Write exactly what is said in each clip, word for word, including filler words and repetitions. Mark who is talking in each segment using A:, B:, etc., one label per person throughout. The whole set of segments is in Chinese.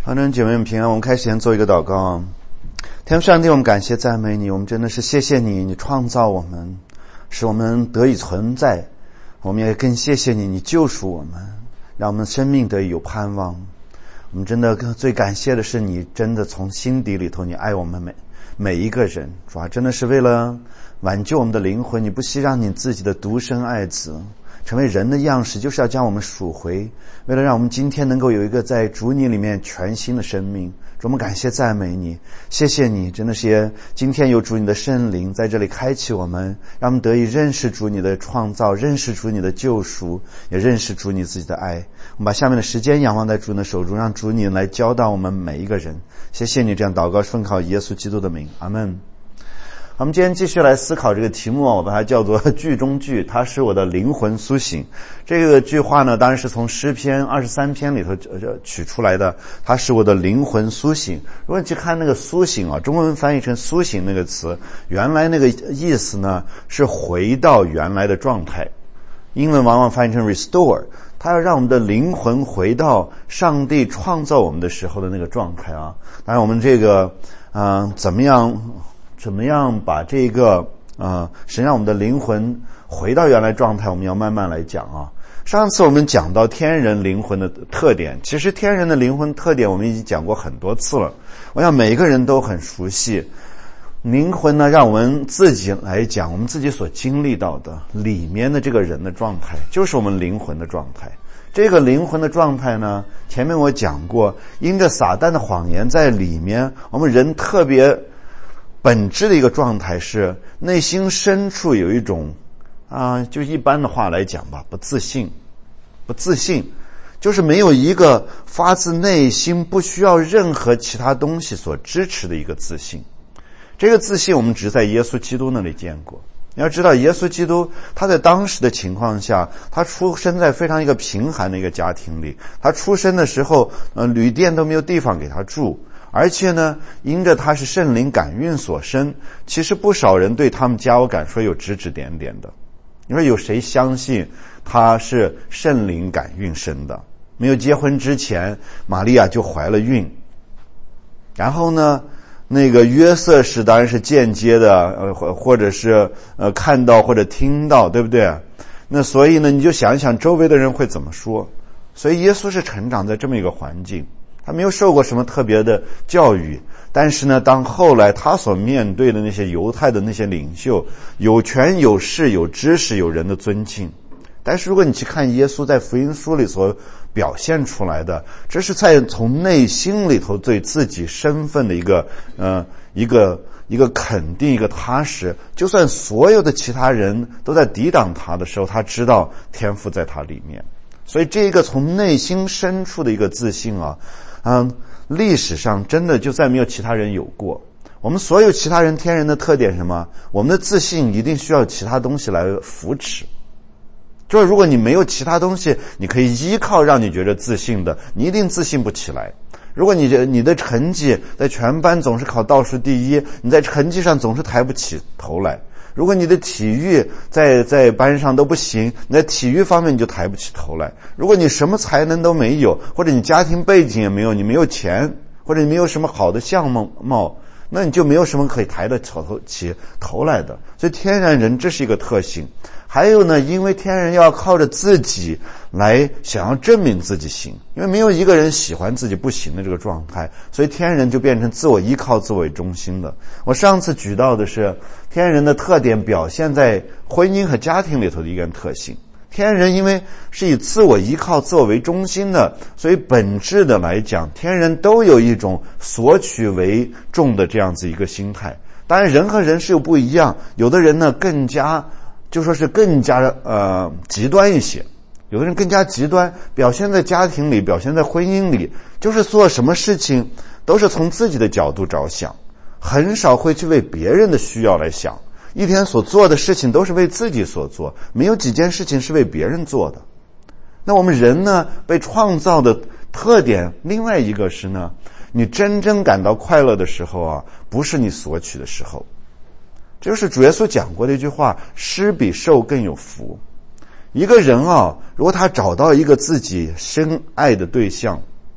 A: 好，弟姐妹们平安。我们开始先做一个祷告。天父上帝，我们感谢赞美你，我们真的是谢谢你，你创造我们，使我们得以存在。我们也更谢谢你，你救赎我们，让我们生命得以有盼望。我们真的最感谢的是你真的从心底里头你爱我们每每一个人，主要真的是为了挽救我们的灵魂，你不惜让你自己的独生爱子成为人的样式，就是要将我们赎回，为了让我们今天能够有一个在主你里面全新的生命。主，我们感谢赞美你，谢谢你，真的是也今天有主你的圣灵在这里开启我们，让我们得以认识主你的创造，认识主你的救赎，也认识主你自己的爱。我们把下面的时间仰望在主你的手中，让主你来教导我们每一个人。谢谢你，这样祷告奉靠耶稣基督的名，阿们。我们今天继续来思考这个题目啊，我把它叫做句中句，它是我的灵魂苏醒。这个句话呢，当然是从诗篇二十三篇里头取出来的，它是我的灵魂苏醒。如果你去看那个苏醒啊，中文翻译成苏醒那个词，原来那个意思呢是回到原来的状态，英文往往翻译成 restore， 它要让我们的灵魂回到上帝创造我们的时候的那个状态啊。当然我们这个嗯、呃，怎么样怎么样把这个呃神让我们的灵魂回到原来状态，我们要慢慢来讲啊。上次我们讲到天人灵魂的特点，其实天人的灵魂特点我们已经讲过很多次了，我想每一个人都很熟悉。灵魂呢，让我们自己来讲，我们自己所经历到的里面的这个人的状态，就是我们灵魂的状态。这个灵魂的状态呢，前面我讲过，因着撒旦的谎言在里面，我们人特别本质的一个状态是内心深处有一种啊、呃，就一般的话来讲吧，不自信。不自信就是没有一个发自内心不需要任何其他东西所支持的一个自信。这个自信我们只在耶稣基督那里见过。你要知道，耶稣基督他在当时的情况下，他出生在非常一个贫寒的一个家庭里，他出生的时候呃，旅店都没有地方给他住，而且呢，因着他是圣灵感孕所生，其实不少人对他们家我敢说有指指点点的。你说有谁相信他是圣灵感孕生的？没有结婚之前，玛利亚就怀了孕，然后呢那个约瑟是当然是间接的呃或者是呃看到或者听到，对不对？那所以呢你就想一想周围的人会怎么说。所以耶稣是成长在这么一个环境，他没有受过什么特别的教育，但是呢当后来他所面对的那些犹太的那些领袖，有权有势有知识有人的尊敬。但是如果你去看耶稣在福音书里所表现出来的，这是在从内心里头对自己身份的一个呃一个一个肯定，一个踏实。就算所有的其他人都在抵挡他的时候，他知道天父在他里面。所以这个从内心深处的一个自信啊，嗯，历史上真的就再没有其他人有过。我们所有其他人天人的特点是什么？我们的自信一定需要其他东西来扶持。就是如果你没有其他东西你可以依靠让你觉得自信的，你一定自信不起来。如果你你的成绩在全班总是考倒数第一，你在成绩上总是抬不起头来。如果你的体育在在班上都不行，你在体育方面你就抬不起头来。如果你什么才能都没有，或者你家庭背景也没有，你没有钱，或者你没有什么好的相貌，那你就没有什么可以抬得起头来的。所以天然人这是一个特性。还有呢，因为天人要靠着自己来想要证明自己行，因为没有一个人喜欢自己不行的这个状态，所以天人就变成自我依靠自我为中心的。我上次举到的是天人的特点表现在婚姻和家庭里头的一个特性。天人因为是以自我依靠自我为中心的，所以本质的来讲，天人都有一种索取为重的这样子一个心态。当然人和人是有不一样，有的人呢更加就说是更加呃极端一些，有的人更加极端，表现在家庭里，表现在婚姻里，就是做什么事情都是从自己的角度着想，很少会去为别人的需要来想，一天所做的事情都是为自己所做，没有几件事情是为别人做的。那我们人呢被创造的特点另外一个是呢，你真正感到快乐的时候啊，不是你索取的时候。这就是主耶稣讲过的一句话，施比受更有福。一个人啊，如果他找到一个自己深爱的对象，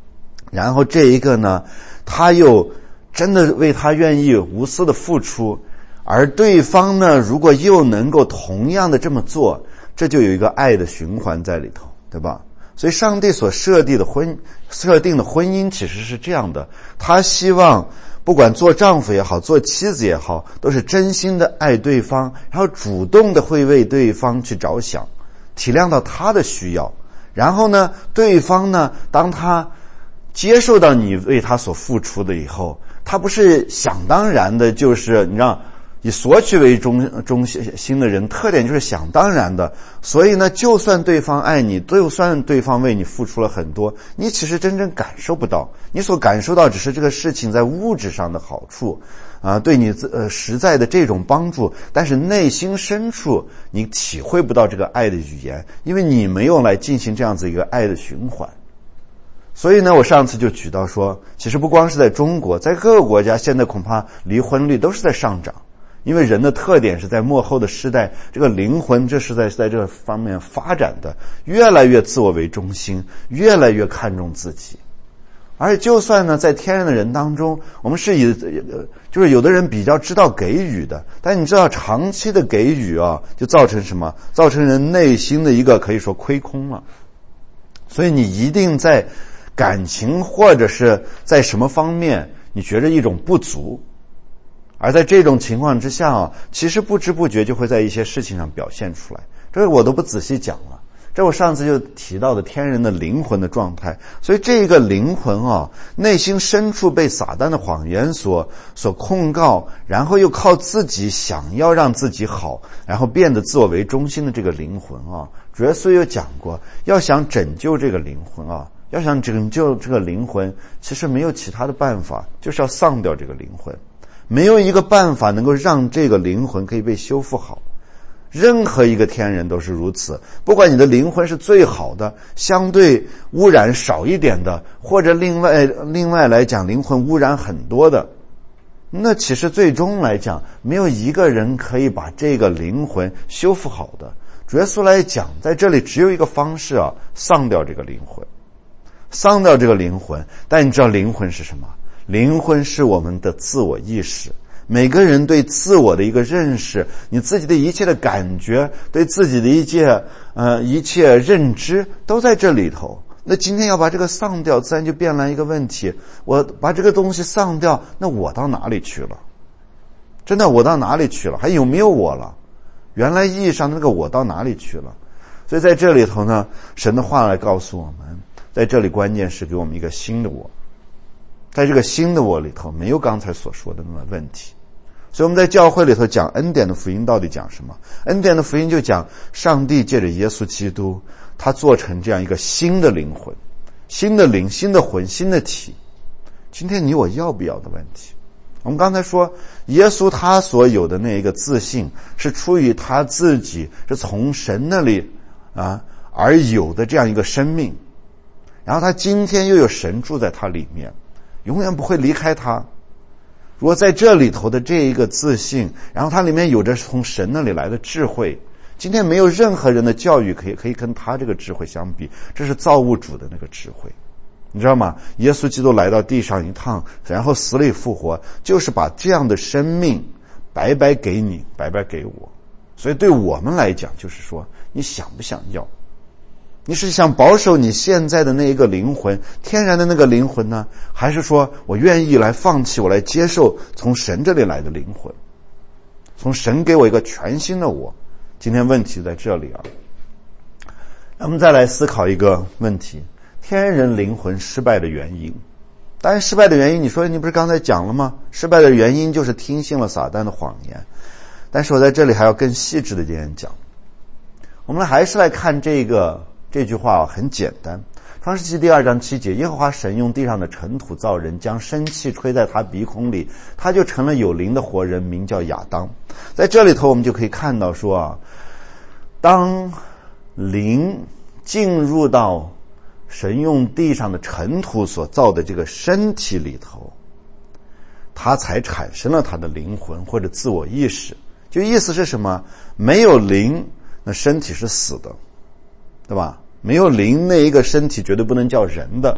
A: 然后这一个呢，他又真的为他愿意无私的付出，而对方呢，如果又能够同样的这么做，这就有一个爱的循环在里头，对吧？所以上帝所设定的婚设定的婚姻其实是这样的，他希望不管做丈夫也好，做妻子也好，都是真心的爱对方，然后主动的会为对方去着想，体谅到他的需要，然后呢，对方呢，当他接受到你为他所付出的以后，他不是想当然的，就是你知道以索取为中中心的人，特点就是想当然的。所以呢，就算对方爱你，就算对方为你付出了很多，你其实真正感受不到，你所感受到只是这个事情在物质上的好处啊，对你呃实在的这种帮助，但是内心深处你体会不到这个爱的语言，因为你没有来进行这样子一个爱的循环。所以呢，我上次就举到说，其实不光是在中国，在各个国家现在恐怕离婚率都是在上涨，因为人的特点是在末后的时代，这个灵魂这是在在这方面发展的，越来越自我为中心，越来越看重自己。而且就算呢，在天然的人当中，我们是以就是有的人比较知道给予的，但你知道长期的给予啊，就造成什么？造成人内心的一个可以说亏空了。所以你一定在感情或者是在什么方面你觉着一种不足，而在这种情况之下啊，其实不知不觉就会在一些事情上表现出来。这个我都不仔细讲了，这我上次就提到的天人的灵魂的状态。所以这个灵魂啊，内心深处被撒旦的谎言所所控告，然后又靠自己想要让自己好，然后变得自我为中心的这个灵魂啊，主耶稣有讲过，要想拯救这个灵魂啊，要想拯救这个灵魂，其实没有其他的办法，就是要丧掉这个灵魂。没有一个办法能够让这个灵魂可以被修复好。任何一个天人都是如此，不管你的灵魂是最好的，相对污染少一点的，或者另外另外来讲灵魂污染很多的，那其实最终来讲没有一个人可以把这个灵魂修复好的。主耶稣来讲，在这里只有一个方式啊，丧掉这个灵魂，丧掉这个灵魂。但你知道灵魂是什么？灵魂是我们的自我意识，每个人对自我的一个认识，你自己的一切的感觉，对自己的一切呃一切认知都在这里头。那今天要把这个丧掉，自然就变来一个问题，我把这个东西丧掉，那我到哪里去了？真的我到哪里去了？还有没有我了？原来意义上的那个我到哪里去了？所以在这里头呢，神的话来告诉我们，在这里关键是给我们一个新的我，在这个新的我里头没有刚才所说的那么问题。所以我们在教会里头讲恩典的福音到底讲什么？恩典的福音就讲上帝借着耶稣基督，他做成这样一个新的灵魂，新的灵，新的魂，新的体。今天你我要不要的问题。我们刚才说耶稣他所有的那一个自信是出于他自己，是从神那里啊而有的这样一个生命，然后他今天又有神住在他里面，永远不会离开他。如果在这里头的这一个自信，然后它里面有着从神那里来的智慧，今天没有任何人的教育可以可以跟他这个智慧相比，这是造物主的那个智慧，你知道吗？耶稣基督来到地上一趟，然后死里复活，就是把这样的生命白白给你，白白给我。所以对我们来讲，就是说你想不想要？你是想保守你现在的那一个灵魂，天然的那个灵魂呢？还是说我愿意来放弃，我来接受从神这里来的灵魂，从神给我一个全新的我？今天问题在这里啊。我们再来思考一个问题，天人灵魂失败的原因。当然失败的原因，你说你不是刚才讲了吗？失败的原因就是听信了撒旦的谎言。但是我在这里还要更细致的一点讲。我们还是来看这个这句话很简单，创世纪第二章七节，耶和华神用地上的尘土造人，将生气吹在他鼻孔里，他就成了有灵的活人，名叫亚当。在这里头我们就可以看到说啊，当灵进入到神用地上的尘土所造的这个身体里头，他才产生了他的灵魂或者自我意识。就意思是什么？没有灵，那身体是死的，对吧？没有灵，那一个身体绝对不能叫人的，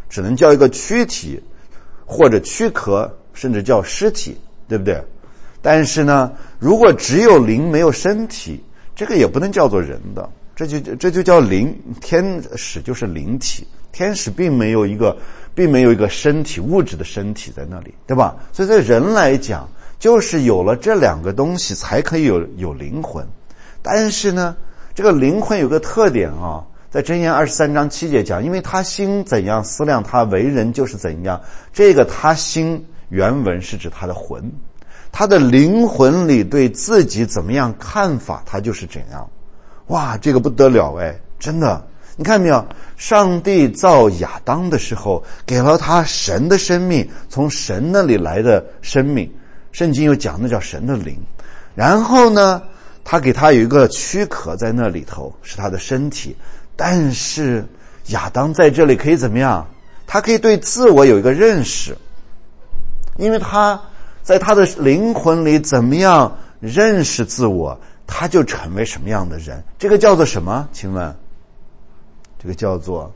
A: 只能叫一个躯体，或者躯壳，甚至叫尸体，对不对？但是呢，如果只有灵没有身体，这个也不能叫做人的，这就这就叫灵。天使就是灵体，天使并没有一个并没有一个身体，物质的身体在那里，对吧？所以在人来讲，就是有了这两个东西才可以有有灵魂。但是呢，这个灵魂有个特点啊，在箴言二十三章七节讲，因为他心怎样思量，他为人就是怎样。这个他心原文是指他的魂，他的灵魂里对自己怎么样看法，他就是怎样。哇，这个不得了哎，真的。你看没有，上帝造亚当的时候给了他神的生命，从神那里来的生命，圣经有讲那叫神的灵。然后呢，他给他有一个躯壳在那里头，是他的身体。但是亚当在这里可以怎么样？他可以对自我有一个认识，因为他在他的灵魂里怎么样认识自我，他就成为什么样的人。这个叫做什么？请问，这个叫做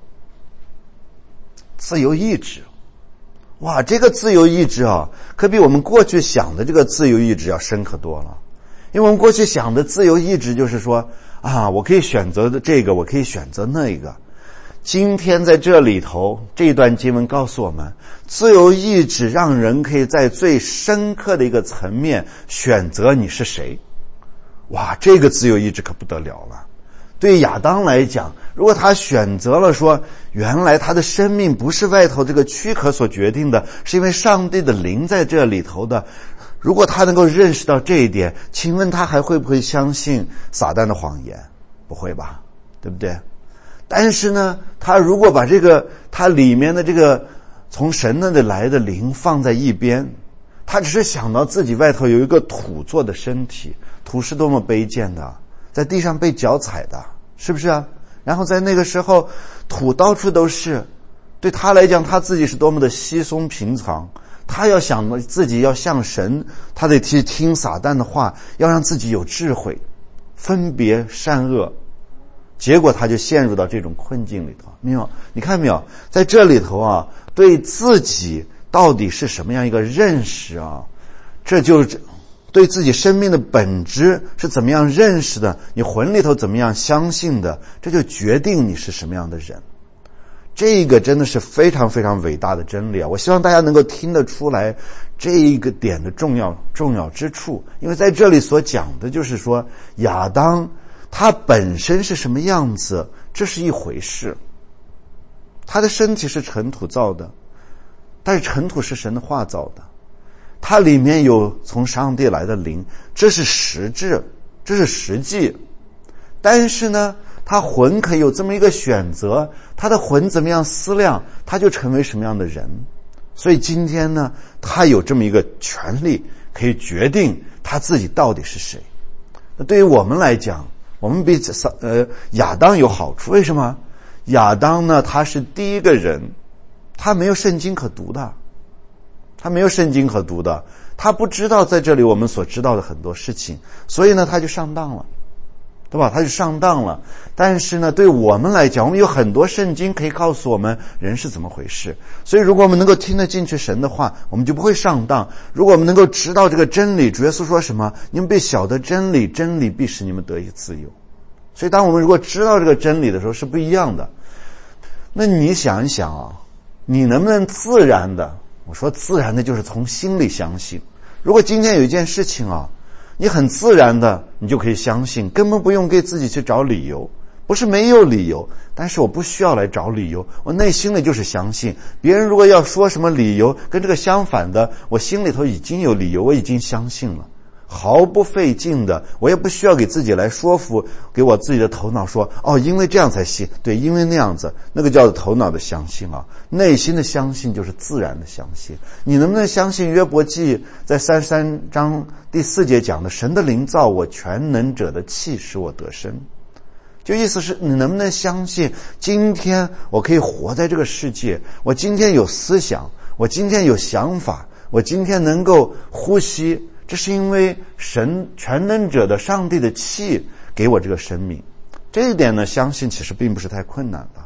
A: 自由意志。哇，这个自由意志啊，可比我们过去想的这个自由意志要深刻多了。因为我们过去想的自由意志就是说啊，我可以选择的这个，我可以选择那个。今天在这里头，这一段经文告诉我们，自由意志让人可以在最深刻的一个层面选择你是谁。哇，这个自由意志可不得了了。对亚当来讲，如果他选择了说，原来他的生命不是外头这个躯壳所决定的，是因为上帝的灵在这里头的，如果他能够认识到这一点，请问他还会不会相信撒旦的谎言？不会吧，对不对？但是呢，他如果把这个他里面的这个从神那里来的灵放在一边，他只是想到自己外头有一个土做的身体，土是多么卑贱的，在地上被脚踩的，是不是啊？然后在那个时候，土到处都是，对他来讲，他自己是多么的稀松平常。他要想自己要像神，他得去听撒旦的话，要让自己有智慧，分别善恶。结果他就陷入到这种困境里头。没有，你看没有，在这里头啊，对自己到底是什么样一个认识啊，这就是对自己生命的本质是怎么样认识的，你魂里头怎么样相信的，这就决定你是什么样的人。这个真的是非常非常伟大的真理啊！我希望大家能够听得出来这一个点的重要重要之处，因为在这里所讲的就是说，亚当他本身是什么样子，这是一回事。他的身体是尘土造的，但是尘土是神的话造的，它里面有从上帝来的灵，这是实质，这是实际。但是呢，他魂可以有这么一个选择，他的魂怎么样思量，他就成为什么样的人。所以今天呢，他有这么一个权利，可以决定他自己到底是谁。那对于我们来讲，我们比呃亚当有好处。为什么？亚当呢，他是第一个人，他没有圣经可读的，他没有圣经可读的，他不知道在这里我们所知道的很多事情，所以呢，他就上当了。对吧？他就上当了。但是呢，对我们来讲，我们有很多圣经可以告诉我们人是怎么回事。所以如果我们能够听得进去神的话，我们就不会上当。如果我们能够知道这个真理，主耶稣说什么？你们必晓得真理，真理必使你们得以自由。所以当我们如果知道这个真理的时候是不一样的。那你想一想啊，你能不能自然的，我说自然的就是从心里相信。如果今天有一件事情啊，你很自然的你就可以相信，根本不用给自己去找理由。不是没有理由，但是我不需要来找理由，我内心里就是相信。别人如果要说什么理由跟这个相反的，我心里头已经有理由，我已经相信了，毫不费劲的，我也不需要给自己来说服，给我自己的头脑说，哦，因为这样才信，对，因为那样子，那个叫做头脑的相信啊。内心的相信就是自然的相信。你能不能相信约伯记在三十三章第四节讲的，神的灵造我，全能者的气使我得生？就意思是你能不能相信，今天我可以活在这个世界，我今天有思想，我今天有想法，我今天能够呼吸，这是因为神全能者的上帝的气给我这个生命。这一点呢，相信其实并不是太困难的。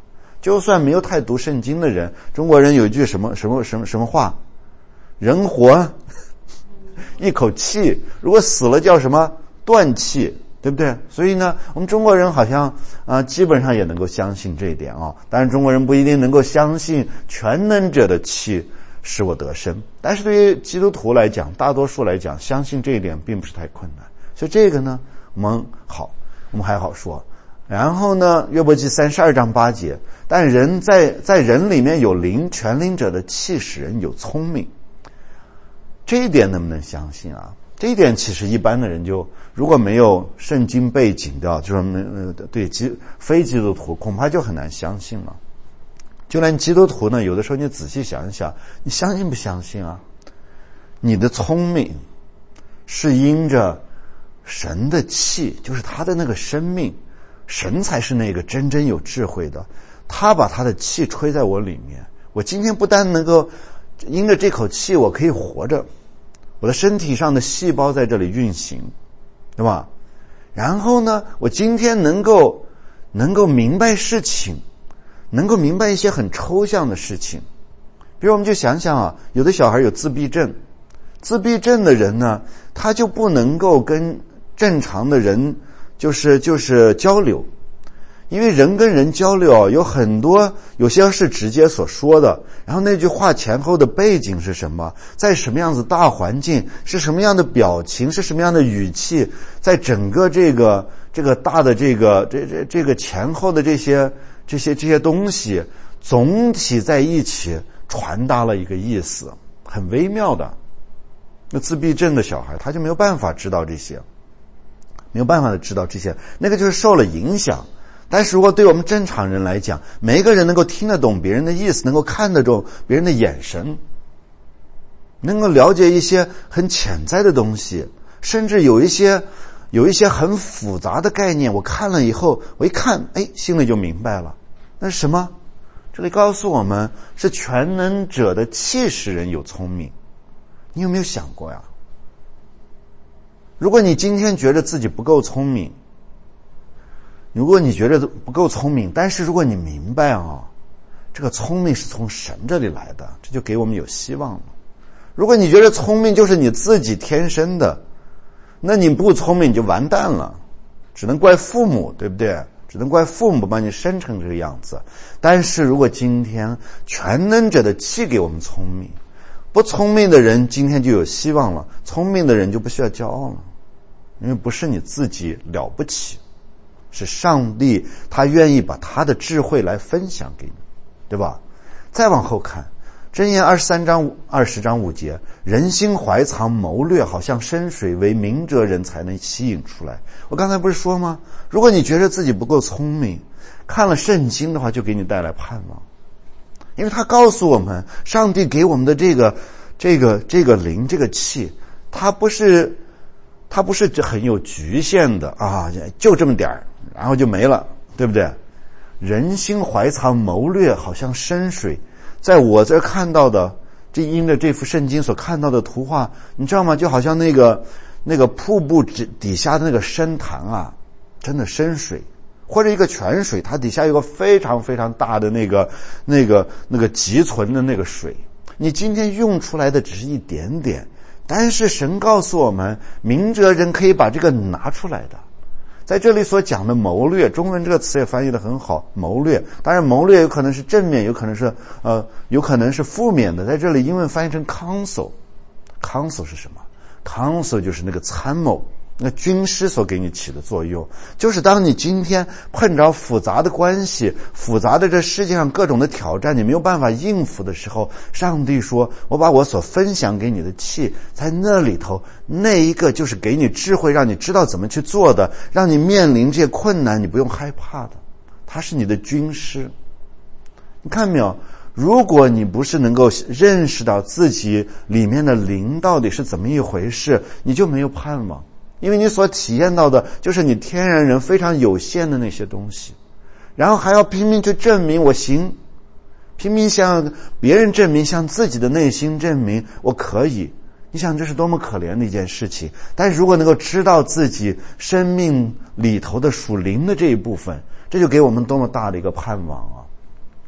A: 就算没有太读圣经的人，中国人有一句什么什么什么什么话，人活一口气，如果死了叫什么断气，对不对？所以呢，我们中国人好像啊、呃，基本上也能够相信这一点啊。当然，中国人不一定能够相信全能者的气使我得生，但是对于基督徒来讲，大多数来讲，相信这一点并不是太困难。所以这个呢，我们好，我们还好说。然后呢，约伯记三十二章八节，但人在在人里面有灵，全灵者的气使人有聪明。这一点能不能相信啊？这一点其实一般的人就如果没有圣经背景的，就是对基非基督徒恐怕就很难相信了。就连基督徒呢，有的时候你仔细想一想，你相信不相信啊？你的聪明是因着神的气，就是他的那个生命，神才是那个真正有智慧的，他把他的气吹在我里面，我今天不但能够因着这口气我可以活着，我的身体上的细胞在这里运行，对吧？然后呢，我今天能够能够明白事情，能够明白一些很抽象的事情。比如我们就想想啊，有的小孩有自闭症，自闭症的人呢，他就不能够跟正常的人就是就是交流。因为人跟人交流有很多，有些是直接所说的，然后那句话前后的背景是什么，在什么样子大环境，是什么样的表情，是什么样的语气，在整个这个这个大的这个这这这个前后的这些这些这些东西总体在一起传达了一个意思，很微妙的。那自闭症的小孩他就没有办法知道这些，没有办法的知道这些，那个就是受了影响。但是如果对我们正常人来讲，每一个人能够听得懂别人的意思，能够看得懂别人的眼神，能够了解一些很潜在的东西，甚至有一些有一些很复杂的概念，我看了以后，我一看，哎，心里就明白了。那是什么？这里告诉我们，是全能者的气使人有聪明。你有没有想过呀？如果你今天觉得自己不够聪明，如果你觉得不够聪明，但是如果你明白啊，这个聪明是从神这里来的，这就给我们有希望了。如果你觉得聪明就是你自己天生的，那你不聪明你就完蛋了，只能怪父母，对不对？只能怪父母把你生成这个样子。但是如果今天全能者的气给我们聪明，不聪明的人今天就有希望了，聪明的人就不需要骄傲了，因为不是你自己了不起，是上帝他愿意把他的智慧来分享给你，对吧？再往后看，箴言二十三章二十章五节，人心怀藏谋略，好像深水，为明哲人才能吸引出来。我刚才不是说吗？如果你觉得自己不够聪明，看了圣经的话就给你带来盼望，因为他告诉我们，上帝给我们的这个这个这个灵这个气，它不是它不是很有局限的啊，就这么点儿，然后就没了，对不对？人心怀藏谋略，好像深水。在我这看到的，这因着这幅圣经所看到的图画，你知道吗？就好像那个那个瀑布底下的那个深潭啊，真的深水，或者一个泉水，它底下有个非常非常大的那个那个那个积存的那个水，你今天用出来的只是一点点，但是神告诉我们，明哲人可以把这个拿出来的。在这里所讲的谋略，中文这个词也翻译得很好，谋略。当然谋略有可能是正面，有可能是呃有可能是负面的。在这里英文翻译成 counsel。 counsel 是什么？ counsel 就是那个参谋，那军师所给你起的作用，就是当你今天碰着复杂的关系，复杂的这世界上各种的挑战，你没有办法应付的时候，上帝说，我把我所分享给你的气，在那里头，那一个就是给你智慧，让你知道怎么去做的，让你面临这些困难你不用害怕的，他是你的军师。你看没有？如果你不是能够认识到自己里面的灵到底是怎么一回事，你就没有盼望，因为你所体验到的就是你天然人非常有限的那些东西，然后还要拼命去证明我行，拼命向别人证明，向自己的内心证明我可以。你想这是多么可怜的一件事情。但是如果能够知道自己生命里头的属灵的这一部分，这就给我们多么大的一个盼望啊！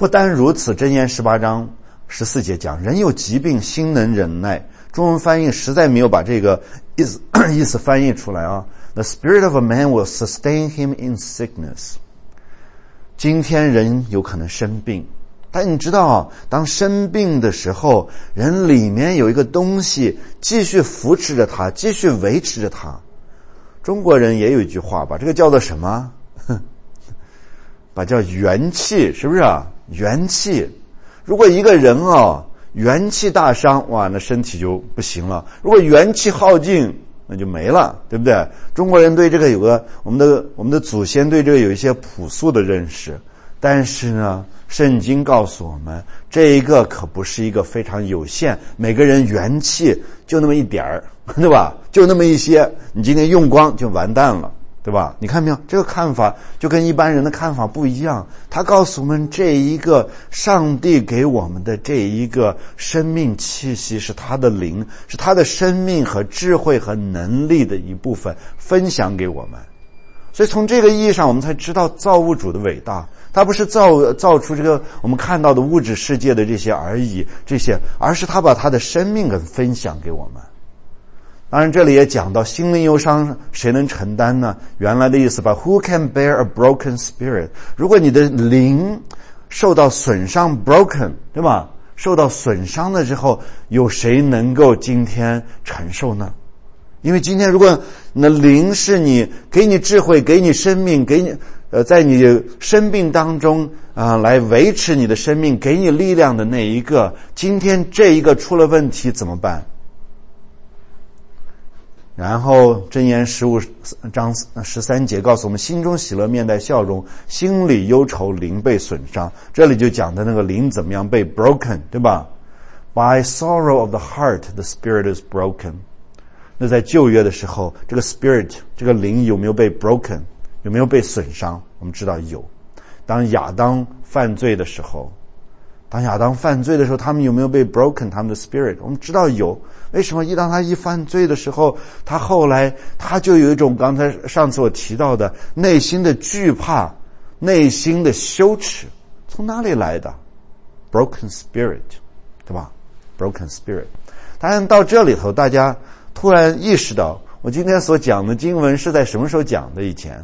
A: 不单如此，箴言十八章十四节讲，人有疾病，心能忍耐。中文翻译实在没有把这个意思意思翻译出来啊。The spirit of a man will sustain him in sickness。今天人有可能生病，但你知道啊，当生病的时候，人里面有一个东西继续扶持着他，继续维持着他。中国人也有一句话吧，这个叫做什么？把叫元气，是不是啊？元气。如果一个人啊元气大伤，哇，那身体就不行了。如果元气耗尽，那就没了，对不对？中国人对这个有个我们的我们的祖先对这个有一些朴素的认识，但是呢，圣经告诉我们，这一个可不是一个非常有限，每个人元气就那么一点儿，对吧？就那么一些，你今天用光就完蛋了，对吧？你看没有，这个看法就跟一般人的看法不一样。他告诉我们，这一个上帝给我们的这一个生命气息是他的灵，是他的生命和智慧和能力的一部分，分享给我们。所以从这个意义上，我们才知道造物主的伟大。他不是造造出这个我们看到的物质世界的这些而已，这些，而是他把他的生命给分享给我们。当然这里也讲到心灵忧伤谁能承担呢？原来的意思吧 Who can bear a broken spirit？ 如果你的灵受到损伤 broken， 对吧？受到损伤了之后，有谁能够今天承受呢？因为今天如果你的灵是你给你智慧，给你生命，给你呃在你生病当中啊、呃、来维持你的生命，给你力量的那一个，今天这一个出了问题怎么办？然后箴言十五章十三节告诉我们，心中喜乐面带笑容，心里忧愁灵被损伤。这里就讲的那个灵怎么样被 broken， 对吧？ By sorrow of the heart the spirit is broken。 那在旧约的时候，这个 spirit 这个灵有没有被 broken， 有没有被损伤？我们知道有。当亚当犯罪的时候，当亚当犯罪的时候，他们有没有被 broken 他们的 spirit？ 我们知道有。为什么一当他一犯罪的时候，他后来他就有一种刚才上次我提到的内心的惧怕，内心的羞耻，从哪里来的？ broken spirit， 对吧？ broken spirit。 当然到这里头，大家突然意识到，我今天所讲的经文是在什么时候讲的？以前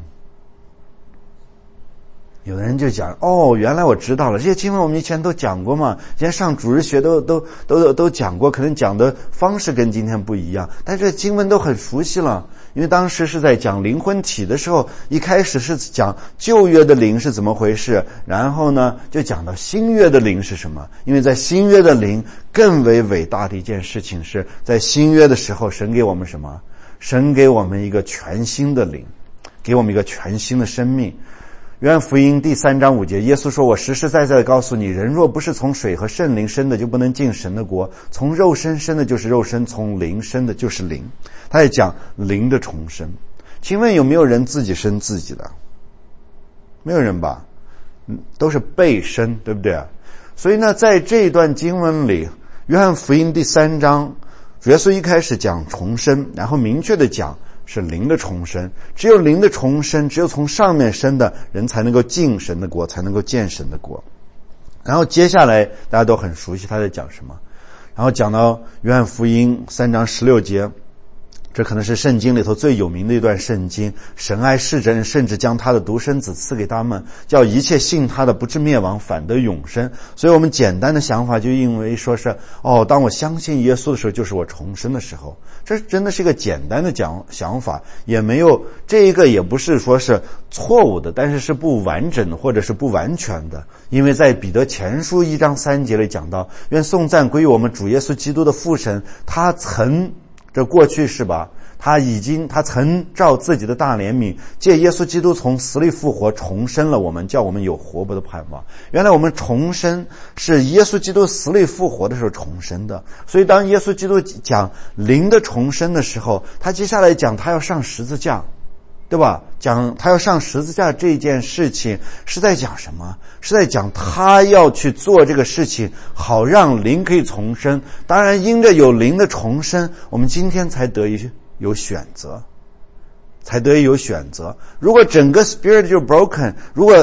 A: 有的人就讲，哦，原来我知道了，这些经文我们以前都讲过嘛，以前上主日学都都都都讲过，可能讲的方式跟今天不一样，但这经文都很熟悉了。因为当时是在讲灵魂体的时候，一开始是讲旧约的灵是怎么回事，然后呢就讲到新约的灵是什么。因为在新约的灵更为伟大的一件事情是在新约的时候，神给我们什么？神给我们一个全新的灵，给我们一个全新的生命。约翰福音第三章五节，耶稣说，我实实在在的告诉你，人若不是从水和圣灵生的，就不能进神的国。从肉身生的就是肉身，从灵生的就是灵。他也讲灵的重生。请问有没有人自己生自己的？没有人吧，都是被生，对不对？所以呢，在这段经文里，约翰福音第三章，主耶稣一开始讲重生，然后明确的讲是灵的重生，只有灵的重生，只有从上面生的人才能够进神的国，才能够见神的国。然后接下来大家都很熟悉他在讲什么，然后讲到约翰福音三章十六节，这可能是圣经里头最有名的一段圣经。神爱世人，甚至将他的独生子赐给他们，叫一切信他的不至灭亡，反得永生。所以我们简单的想法就因为说是，哦，当我相信耶稣的时候，就是我重生的时候。这真的是一个简单的讲想法，也没有，这一个也不是说是错误的，但是是不完整的或者是不完全的。因为在彼得前书一章三节里讲到，愿颂赞归于我们主耶稣基督的父神，他曾，这过去是吧，他已经他曾照自己的大怜悯，借耶稣基督从死里复活，重生了我们，叫我们有活泼的盼望。原来我们重生是耶稣基督死里复活的时候重生的。所以当耶稣基督讲灵的重生的时候，他接下来讲他要上十字架，对吧？讲他要上十字架这件事情是在讲什么？是在讲他要去做这个事情，好让灵可以重生。当然因着有灵的重生，我们今天才得以有选择，才得以有选择。如果整个 spirit 就 broken， 如果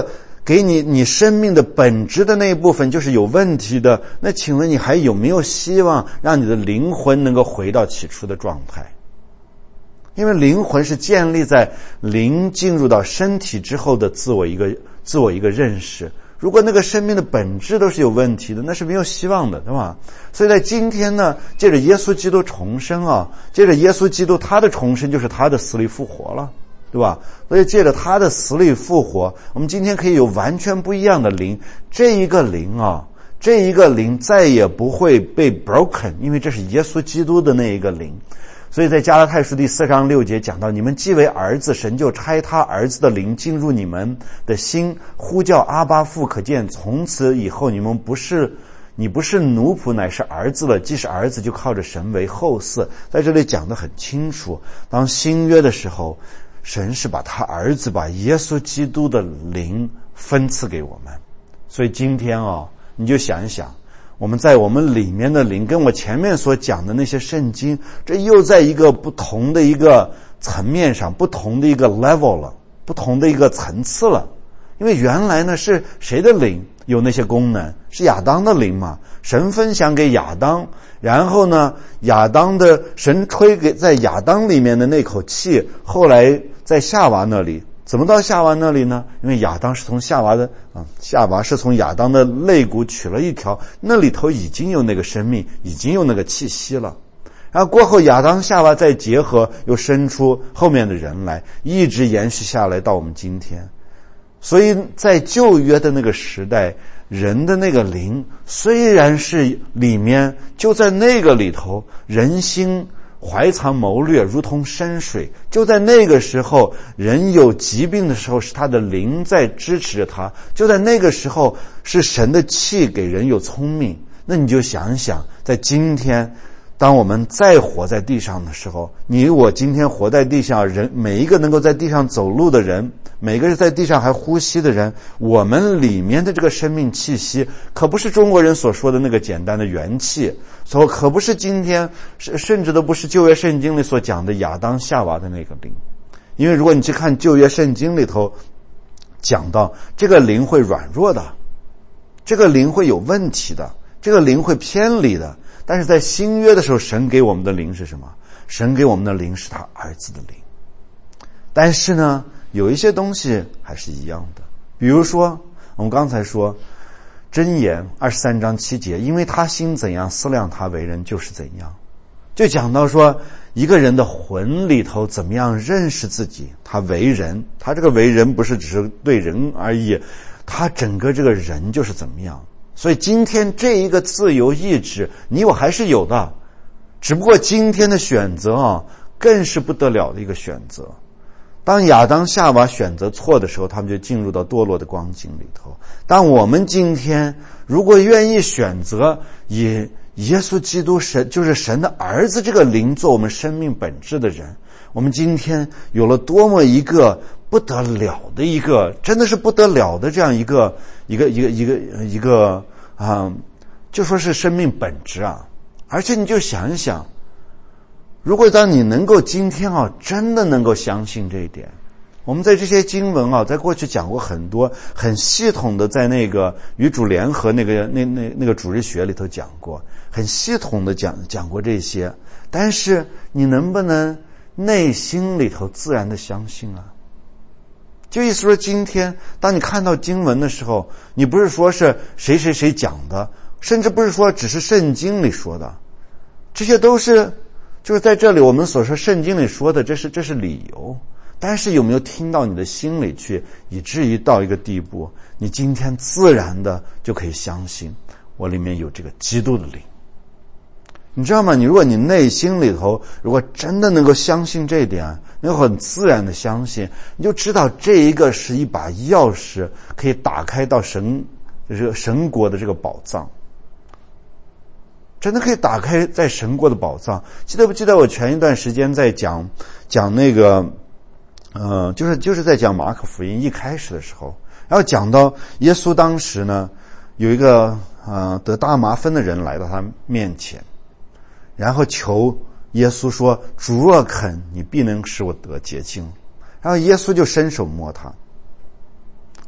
A: 给你你生命的本质的那一部分就是有问题的，那请问你还有没有希望让你的灵魂能够回到起初的状态？因为灵魂是建立在灵进入到身体之后的自我一个自我一个认识。如果那个生命的本质都是有问题的，那是没有希望的，对吧？所以在今天呢，借着耶稣基督重生啊，借着耶稣基督他的重生就是他的死里复活了，对吧？所以借着他的死里复活，我们今天可以有完全不一样的灵。这一个灵啊，这一个灵再也不会被 broken， 因为这是耶稣基督的那一个灵。所以在加拉太书第四章六节讲到，你们既为儿子，神就差他儿子的灵进入你们的心，呼叫阿爸父，可见从此以后你们不是你不是奴仆，乃是儿子了。既是儿子，就靠着神为后嗣。在这里讲得很清楚，当新约的时候，神是把他儿子把耶稣基督的灵分赐给我们。所以今天啊，你就想一想，我们在我们里面的灵跟我前面所讲的那些圣经，这又在一个不同的一个层面上，不同的一个 level 了，不同的一个层次了。因为原来呢是谁的灵有那些功能？是亚当的灵嘛，神分享给亚当，然后呢亚当的神吹给在亚当里面的那口气，后来在夏娃那里。怎么到夏娃那里呢？因为亚当是从夏娃的啊，夏娃是从亚当的肋骨取了一条，那里头已经有那个生命，已经有那个气息了。然后过后亚当夏娃再结合，又生出后面的人来，一直延续下来到我们今天。所以在旧约的那个时代，人的那个灵虽然是里面就在那个里头，人心怀藏谋略如同深水，就在那个时候，人有疾病的时候是他的灵在支持着他，就在那个时候是神的气给人有聪明。那你就想想，在今天当我们再活在地上的时候，你我今天活在地上，人每一个能够在地上走路的人，每个在地上还呼吸的人，我们里面的这个生命气息可不是中国人所说的那个简单的元气，所以可不是今天甚至都不是旧约圣经里所讲的亚当夏娃的那个灵。因为如果你去看旧约圣经里头讲到，这个灵会软弱的，这个灵会有问题的，这个灵会偏离的。但是在新约的时候，神给我们的灵是什么？神给我们的灵是他儿子的灵。但是呢，有一些东西还是一样的。比如说我们刚才说箴言二十三章七节，因为他心怎样思量，他为人就是怎样。就讲到说一个人的魂里头怎么样认识自己，他为人，他这个为人不是只是对人而已，他整个这个人就是怎么样。所以今天这一个自由意志你我还是有的，只不过今天的选择啊，更是不得了的一个选择。当亚当夏娃选择错的时候，他们就进入到堕落的光景里头。当我们今天如果愿意选择以耶稣基督神就是神的儿子这个灵做我们生命本质的人，我们今天有了多么一个不得了的一个，真的是不得了的这样一个一个一个一个一个啊、嗯，就说是生命本质啊。而且你就想一想，如果当你能够今天啊真的能够相信这一点，我们在这些经文啊在过去讲过很多，很系统的在那个与主联合那个那那那个主日学里头讲过，很系统的讲讲过这些。但是你能不能内心里头自然的相信啊？就意思说，今天当你看到经文的时候，你不是说是谁谁谁讲的，甚至不是说只是圣经里说的，这些都是就是在这里我们所说圣经里说的，这是这是理由。但是有没有听到你的心里去，以至于到一个地步，你今天自然的就可以相信我里面有这个基督的灵。你知道吗？你如果你内心里头如果真的能够相信这一点，能够很自然的相信，你就知道这一个是一把钥匙，可以打开到神这个神国的这个宝藏，真的可以打开在神国的宝藏。记得不记得我前一段时间在讲讲那个呃就是就是在讲马可福音一开始的时候，然后讲到耶稣当时呢有一个呃得大麻风的人来到他面前，然后求耶稣说，主若肯，你必能使我得洁净。然后耶稣就伸手摸他，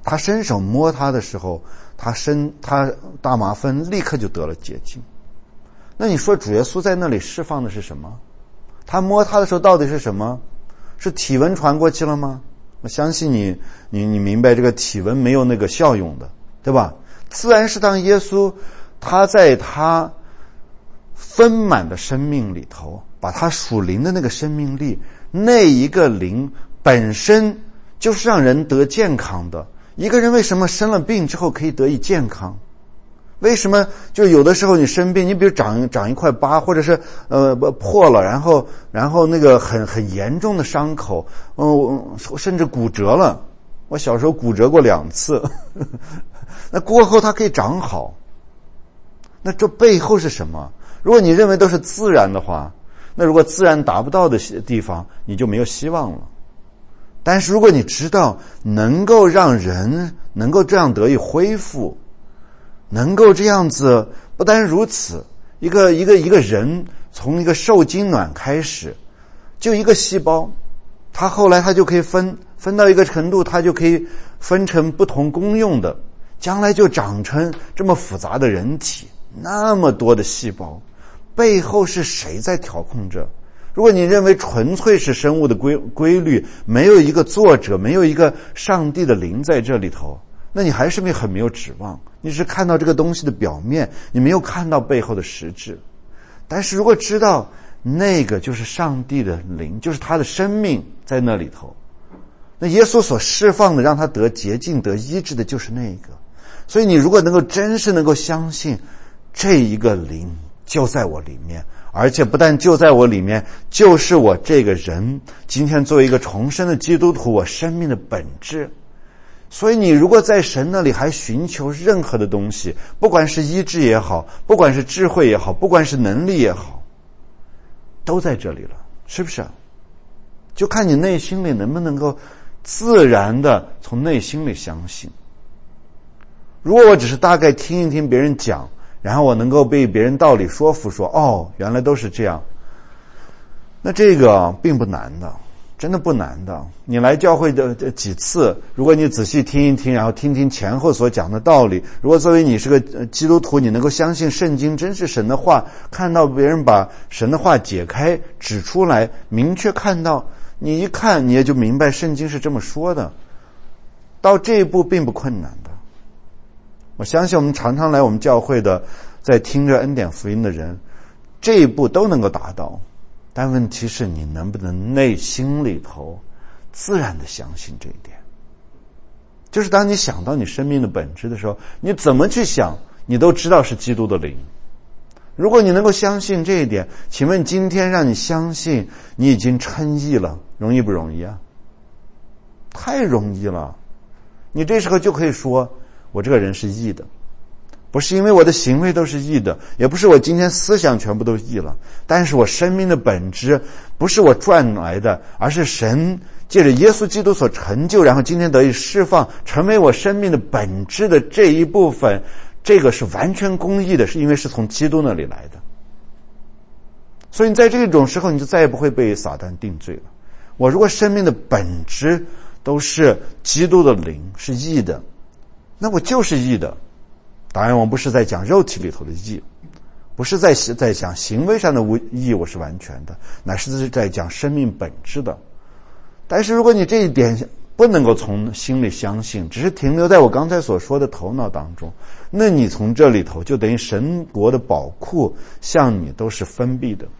A: 他伸手摸他的时候，他身他大麻风立刻就得了洁净。那你说主耶稣在那里释放的是什么？他摸他的时候到底是什么？是体温传过去了吗？我相信你你你明白这个体温没有那个效用的，对吧？自然是当耶稣他在他丰满的生命里头，把他属灵的那个生命力，那一个灵本身就是让人得健康的。一个人为什么生了病之后可以得以健康？为什么就有的时候你生病，你比如长长一块疤，或者是呃破了，然后然后那个很很严重的伤口，嗯、呃，甚至骨折了。我小时候骨折过两次，那过后它可以长好。那这背后是什么？如果你认为都是自然的话，那如果自然达不到的地方，你就没有希望了。但是如果你知道能够让人能够这样得以恢复，能够这样子，不单如此，一个一个一个人从一个受精卵开始，就一个细胞，它后来它就可以分分到一个程度，它就可以分成不同功用的，将来就长成这么复杂的人体，那么多的细胞，背后是谁在调控着？如果你认为纯粹是生物的规规律，没有一个作者，没有一个上帝的灵在这里头，那你还是没很没有指望。你只是看到这个东西的表面，你没有看到背后的实质。但是如果知道那个就是上帝的灵，就是他的生命在那里头，那耶稣所释放的让他得洁净得医治的就是那个。所以你如果能够真是能够相信这一个灵就在我里面，而且不但就在我里面，就是我这个人今天作为一个重生的基督徒，我生命的本质。所以你如果在神那里还寻求任何的东西，不管是医治也好，不管是智慧也好，不管是能力也好，都在这里了，是不是？就看你内心里能不能够自然的从内心里相信。如果我只是大概听一听别人讲，然后我能够被别人道理说服说，哦，原来都是这样，那这个并不难的，真的不难的。你来教会的几次，如果你仔细听一听，然后听听前后所讲的道理，如果作为你是个基督徒，你能够相信圣经真是神的话，看到别人把神的话解开指出来，明确看到，你一看你也就明白圣经是这么说的，到这一步并不困难的。我相信我们常常来我们教会的，在听着恩典福音的人，这一步都能够达到。但问题是你能不能内心里头自然的相信这一点。就是当你想到你生命的本质的时候，你怎么去想你都知道是基督的灵。如果你能够相信这一点，请问今天让你相信你已经称义了，容易不容易啊？太容易了。你这时候就可以说，我这个人是义的，不是因为我的行为都是义的，也不是我今天思想全部都义了，但是我生命的本质不是我赚来的，而是神借着耶稣基督所成就，然后今天得以释放，成为我生命的本质的这一部分，这个是完全公义的，是因为是从基督那里来的。所以你在这种时候，你就再也不会被撒旦定罪了。我如果生命的本质都是基督的灵，是义的，那我就是义的。当然我不是在讲肉体里头的义，不是在在讲行为上的义，我是完全的，乃是在讲生命本质的。但是如果你这一点不能够从心里相信，只是停留在我刚才所说的头脑当中，那你从这里头就等于神国的宝库向你都是封闭的。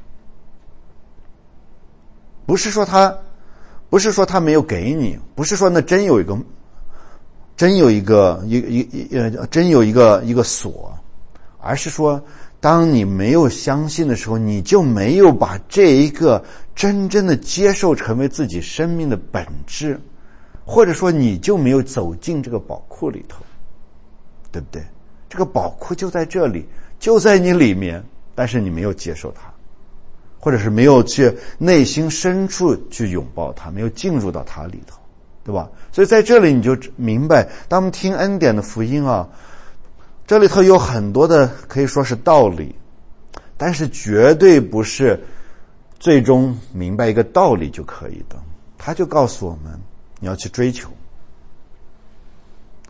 A: 不是说他不是说他没有给你，不是说那真有一个真有一个一一一呃真有一个一个锁，而是说当你没有相信的时候，你就没有把这一个真正的接受成为自己生命的本质，或者说你就没有走进这个宝库里头，对不对？这个宝库就在这里，就在你里面，但是你没有接受它，或者是没有去内心深处去拥抱它，没有进入到它里头，对吧？所以在这里你就明白，当我们听恩典的福音啊，这里头有很多的可以说是道理，但是绝对不是最终明白一个道理就可以的。他就告诉我们，你要去追求，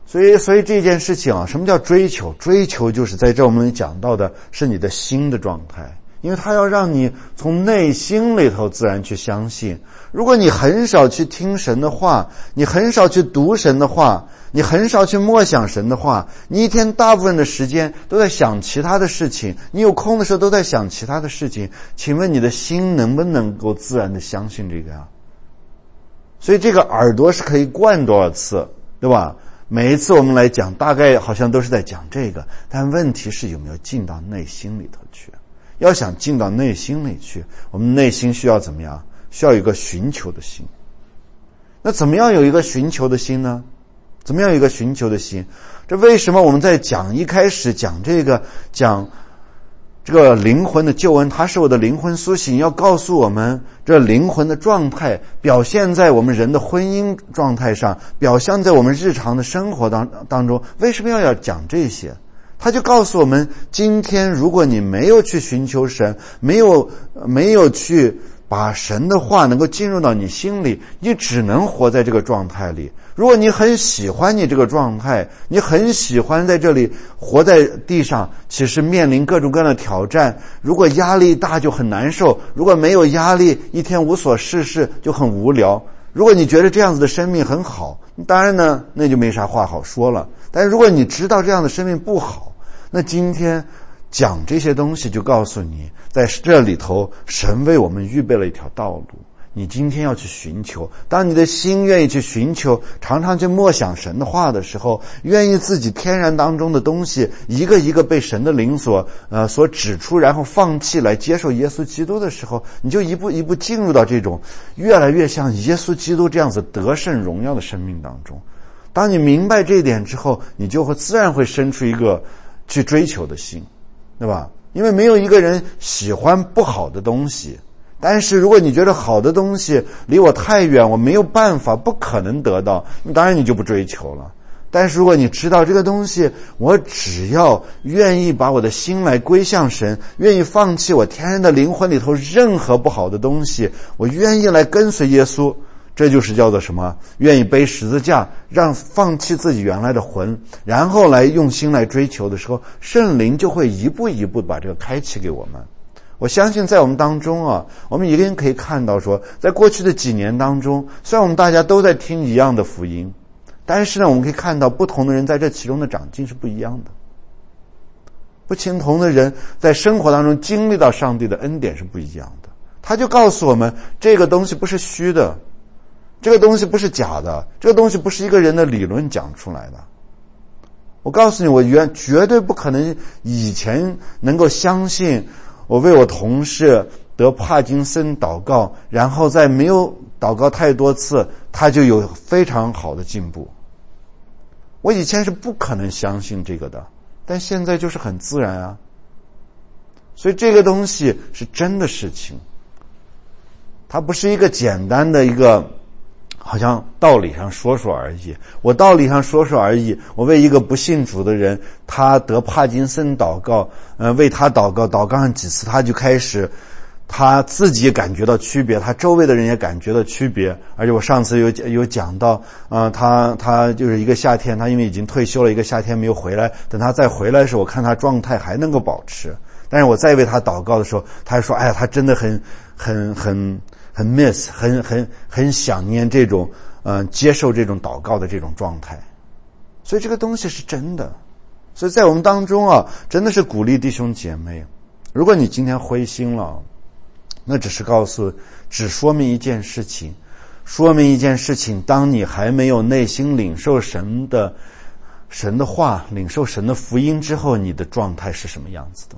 A: 所以所以这件事情啊，什么叫追求？追求就是在这我们讲到的是你的心的状态，因为它要让你从内心里头自然去相信。如果你很少去听神的话，你很少去读神的话，你很少去默想神的话，你一天大部分的时间都在想其他的事情，你有空的时候都在想其他的事情，请问你的心能不能够自然的相信这个呀？所以这个耳朵是可以灌多少次，对吧？每一次我们来讲，大概好像都是在讲这个，但问题是有没有进到内心里头去？要想进到内心里去，我们内心需要怎么样？需要有一个寻求的心。那怎么样有一个寻求的心呢？怎么样有一个寻求的心？这为什么我们在讲一开始讲这个讲这个灵魂的救恩，它是我的灵魂苏醒，要告诉我们这灵魂的状态表现在我们人的婚姻状态上，表现在我们日常的生活当当中。为什么要要讲这些？他就告诉我们，今天如果你没有去寻求神，没有没有去把神的话能够进入到你心里，你只能活在这个状态里。如果你很喜欢你这个状态，你很喜欢在这里活在地上，其实面临各种各样的挑战，如果压力大就很难受，如果没有压力，一天无所事事就很无聊。如果你觉得这样子的生命很好，当然呢，那就没啥话好说了。但是如果你知道这样的生命不好，那今天讲这些东西就告诉你，在这里头神为我们预备了一条道路，你今天要去寻求。当你的心愿意去寻求，常常去默想神的话的时候，愿意自己天然当中的东西一个一个被神的灵所呃所指出，然后放弃来接受耶稣基督的时候，你就一步一步进入到这种越来越像耶稣基督这样子得胜荣耀的生命当中。当你明白这一点之后，你就会自然会生出一个去追求的心，对吧？因为没有一个人喜欢不好的东西，但是如果你觉得好的东西离我太远，我没有办法，不可能得到，当然你就不追求了。但是如果你知道这个东西，我只要愿意把我的心来归向神，愿意放弃我天然的灵魂里头任何不好的东西，我愿意来跟随耶稣，这就是叫做什么？愿意背十字架，让放弃自己原来的魂，然后来用心来追求的时候，圣灵就会一步一步把这个开启给我们。我相信在我们当中啊，我们一定可以看到说，在过去的几年当中，虽然我们大家都在听一样的福音，但是呢，我们可以看到不同的人在这其中的长进是不一样的。不相同的人在生活当中经历到上帝的恩典是不一样的。他就告诉我们，这个东西不是虚的，这个东西不是假的，这个东西不是一个人的理论讲出来的。我告诉你，我原绝对不可能以前能够相信我为我同事得帕金森祷告，然后在没有祷告太多次，他就有非常好的进步。我以前是不可能相信这个的，但现在就是很自然啊。所以这个东西是真的事情，它不是一个简单的一个好像道理上说说而已。我道理上说说而已，我为一个不信主的人，他得帕金森祷告，呃，为他祷告，祷告上几次他就开始，他自己也感觉到区别，他周围的人也感觉到区别。而且我上次有有讲到，呃，他他就是一个夏天，他因为已经退休了，一个夏天没有回来，等他再回来的时候，我看他状态还能够保持。但是我再为他祷告的时候，他说：“哎呀，他真的很很很。”很 miss 很很很想念这种嗯、呃、接受这种祷告的这种状态。所以这个东西是真的。所以在我们当中啊，真的是鼓励弟兄姐妹，如果你今天灰心了，那只是告诉只说明一件事情，说明一件事情，当你还没有内心领受神的神的话，领受神的福音之后，你的状态是什么样子的。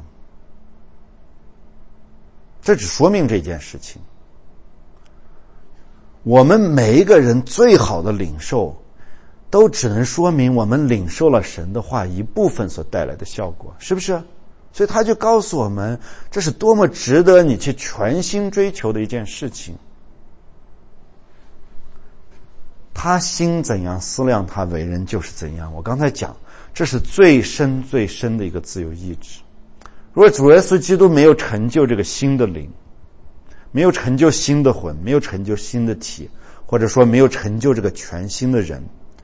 A: 这只说明这件事情。我们每一个人最好的领受，都只能说明我们领受了神的话一部分所带来的效果，是不是？所以他就告诉我们，这是多么值得你去全心追求的一件事情。他心怎样思量，他为人就是怎样。我刚才讲，这是最深最深的一个自由意志。如果主耶稣基督没有成就这个新的灵，没有成就新的魂，没有成就新的体，或者说没有成就这个全新的人，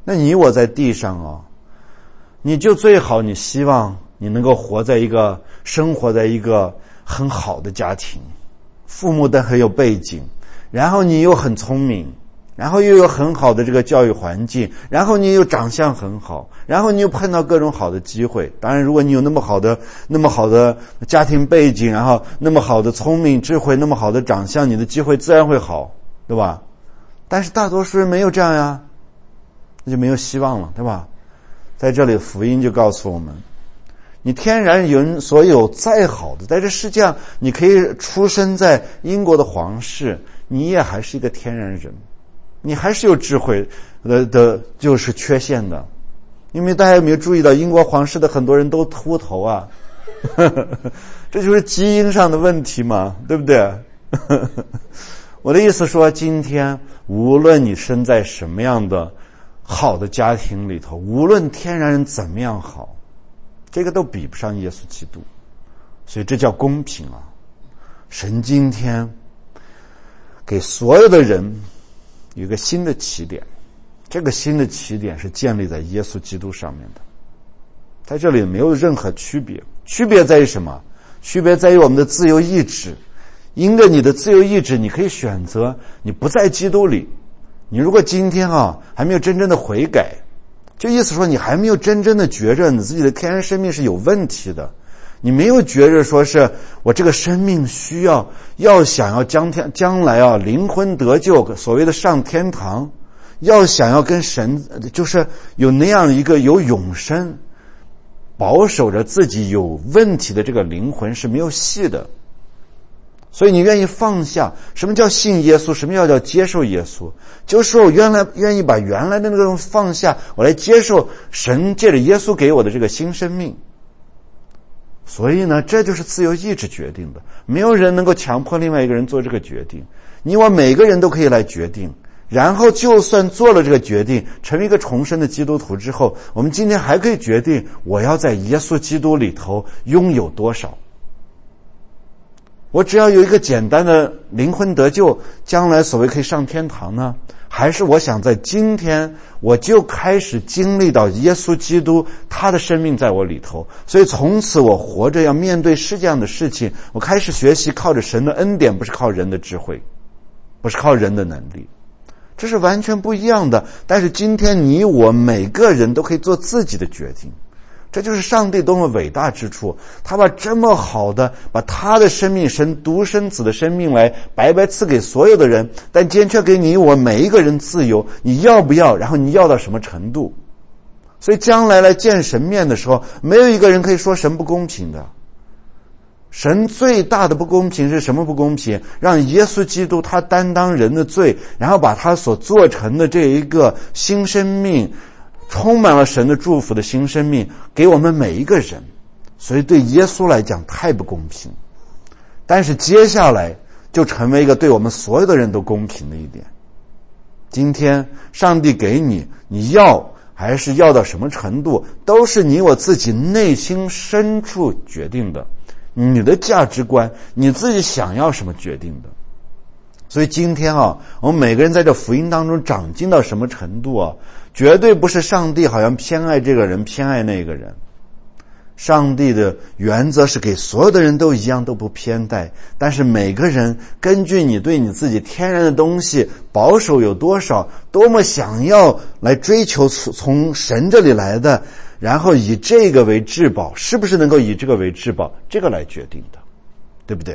A: 那你我在地上哦，你就最好你希望你能够活在一个生活在一个很好的家庭，父母都很有背景，然后你又很聪明，然后又有很好的这个教育环境，然后你又长相很好，然后你又碰到各种好的机会。当然如果你有那么好的那么好的家庭背景，然后那么好的聪明智慧，那么好的长相，你的机会自然会好，对吧？但是大多数人没有这样呀，那就没有希望了，对吧？在这里福音就告诉我们，你天然人所有再好的，在这世界上你可以出生在英国的皇室，你也还是一个天然人，你还是有智慧的的就是缺陷的。因为大家有没有注意到英国皇室的很多人都秃头啊这就是基因上的问题嘛，对不对我的意思说，今天无论你生在什么样的好的家庭里头，无论天然人怎么样好，这个都比不上耶稣基督。所以这叫公平啊！神今天给所有的人有一个新的起点，这个新的起点是建立在耶稣基督上面的，在这里没有任何区别。区别在于什么？区别在于我们的自由意志。因着你的自由意志，你可以选择你不在基督里。你如果今天啊还没有真正的悔改，就意思说你还没有真正的觉着你自己的天然生命是有问题的，你没有觉着说是我这个生命需要要想要将天将来啊灵魂得救，所谓的上天堂，要想要跟神就是有那样一个有永生，保守着自己有问题的这个灵魂是没有戏的。所以你愿意放下，什么叫信耶稣？什么叫叫接受耶稣？就是说我原来愿意把原来的那个东西放下，我来接受神借着耶稣给我的这个新生命。所以呢，这就是自由意志决定的，没有人能够强迫另外一个人做这个决定，你我每个人都可以来决定。然后就算做了这个决定，成为一个重生的基督徒之后，我们今天还可以决定我要在耶稣基督里头拥有多少。我只要有一个简单的灵魂得救，将来所谓可以上天堂呢？还是我想在今天我就开始经历到耶稣基督他的生命在我里头，所以从此我活着要面对世界上的事情，我开始学习靠着神的恩典，不是靠人的智慧，不是靠人的能力，这是完全不一样的。但是今天你我每个人都可以做自己的决定，这就是上帝多么伟大之处，他把这么好的把他的生命，神独生子的生命来白白赐给所有的人，但今天却给你我每一个人自由，你要不要，然后你要到什么程度。所以将来来见神面的时候，没有一个人可以说神不公平的。神最大的不公平是什么不公平？让耶稣基督他担当人的罪，然后把他所做成的这一个新生命，充满了神的祝福的新生命给我们每一个人，所以对耶稣来讲太不公平。但是接下来就成为一个对我们所有的人都公平的一点。今天上帝给你，你要还是要到什么程度，都是你我自己内心深处决定的，你的价值观，你自己想要什么决定的。所以今天啊，我们每个人在这福音当中长进到什么程度啊，绝对不是上帝好像偏爱这个人偏爱那个人。上帝的原则是给所有的人都一样，都不偏待，但是每个人根据你对你自己天然的东西保守有多少，多么想要来追求从神这里来的，然后以这个为至宝，是不是能够以这个为至宝，这个来决定的，对不对？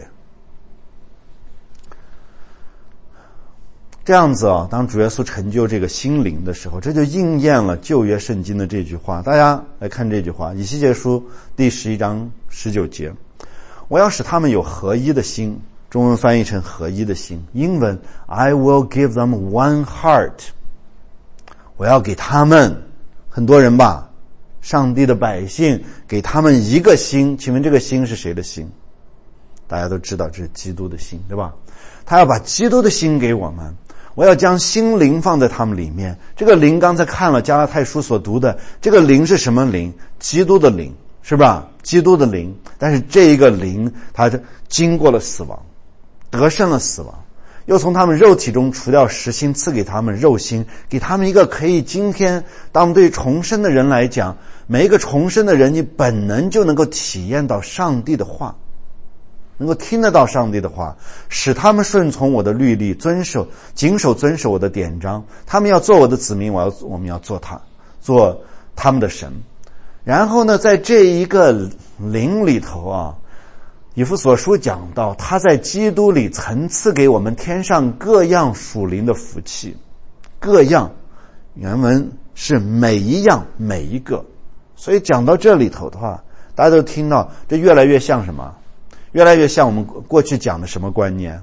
A: 这样子啊，当主耶稣成就这个心灵的时候，这就应验了旧约圣经的这句话。大家来看这句话，以西结书第十一章十九节，我要使他们有合一的心，中文翻译成合一的心，英文 I will give them one heart， 我要给他们，很多人吧，上帝的百姓，给他们一个心。请问这个心是谁的心？大家都知道这是基督的心，对吧？他要把基督的心给我们，我要将心灵放在他们里面。这个灵刚才看了加拉太书所读的，这个灵是什么灵？基督的灵，是吧？基督的灵。但是这一个灵它经过了死亡，得胜了死亡， 又从他们肉体中除掉实心，赐给他们肉心，给他们一个可以今天当我们对重生的人来讲，每一个重生的人你本能就能够体验到上帝的话，能够听得到上帝的话，使他们顺从我的律例，遵守谨守遵守我的典章，他们要做我的子民，我要我们要做他做他们的神。然后呢，在这一个灵里头啊，以弗所书讲到他在基督里曾赐给我们天上各样属灵的福气，各样原文是每一样每一个。所以讲到这里头的话，大家都听到这越来越像什么？越来越像我们过去讲的什么观念？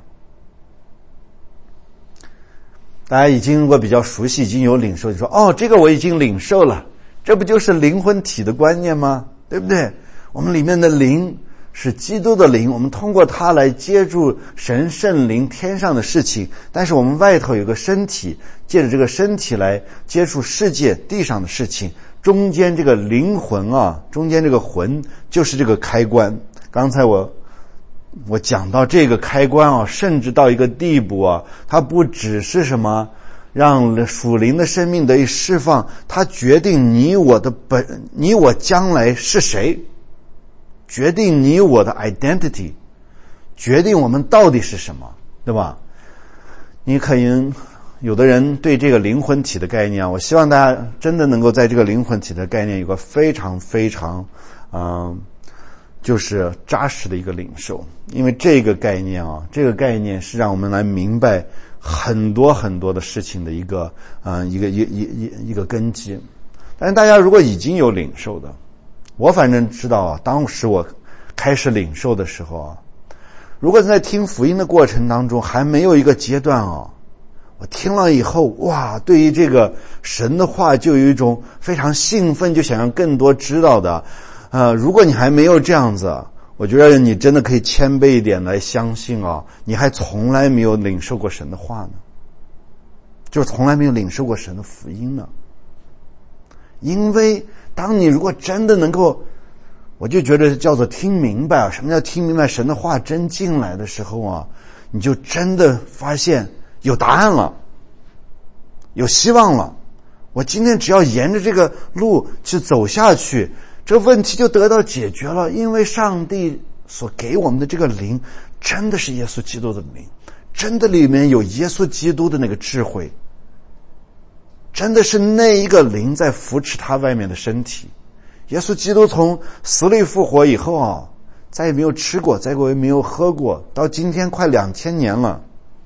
A: 大家已经如果比较熟悉，已经有领受，就说哦，这个我已经领受了，这不就是灵魂体的观念吗？对不对？我们里面的灵是基督的灵，我们通过它来接住神圣灵天上的事情，但是我们外头有个身体，借着这个身体来接触世界地上的事情，中间这个灵魂啊，中间这个魂就是这个开关。刚才我我讲到这个开关啊，甚至到一个地步啊，它不只是什么让属灵的生命得以释放，它决定你我的本，你我将来是谁，决定你我的 identity， 决定我们到底是什么，对吧？你可能有的人对这个灵魂体的概念啊，我希望大家真的能够在这个灵魂体的概念有个非常非常嗯、呃就是扎实的一个领受。因为这个概念啊，这个概念是让我们来明白很多很多的事情的一个呃一个一一一一个根基。但是大家如果已经有领受的，我反正知道啊，当时我开始领受的时候啊，如果在听福音的过程当中还没有一个阶段啊，我听了以后，哇，对于这个神的话就有一种非常兴奋，就想要更多知道的。呃，如果你还没有这样子，我觉得你真的可以谦卑一点来相信啊，你还从来没有领受过神的话呢，就是从来没有领受过神的福音呢。因为当你如果真的能够，我就觉得叫做听明白啊，什么叫听明白神的话真进来的时候啊，你就真的发现有答案了，有希望了。我今天只要沿着这个路去走下去，这问题就得到解决了。因为上帝所给我们的这个灵真的是耶稣基督的灵，真的里面有耶稣基督的那个智慧，真的是那一个灵在扶持他外面的身体。耶稣基督从死里复活以后啊，再也没有吃过，再也没有喝过，到今天快两千年了。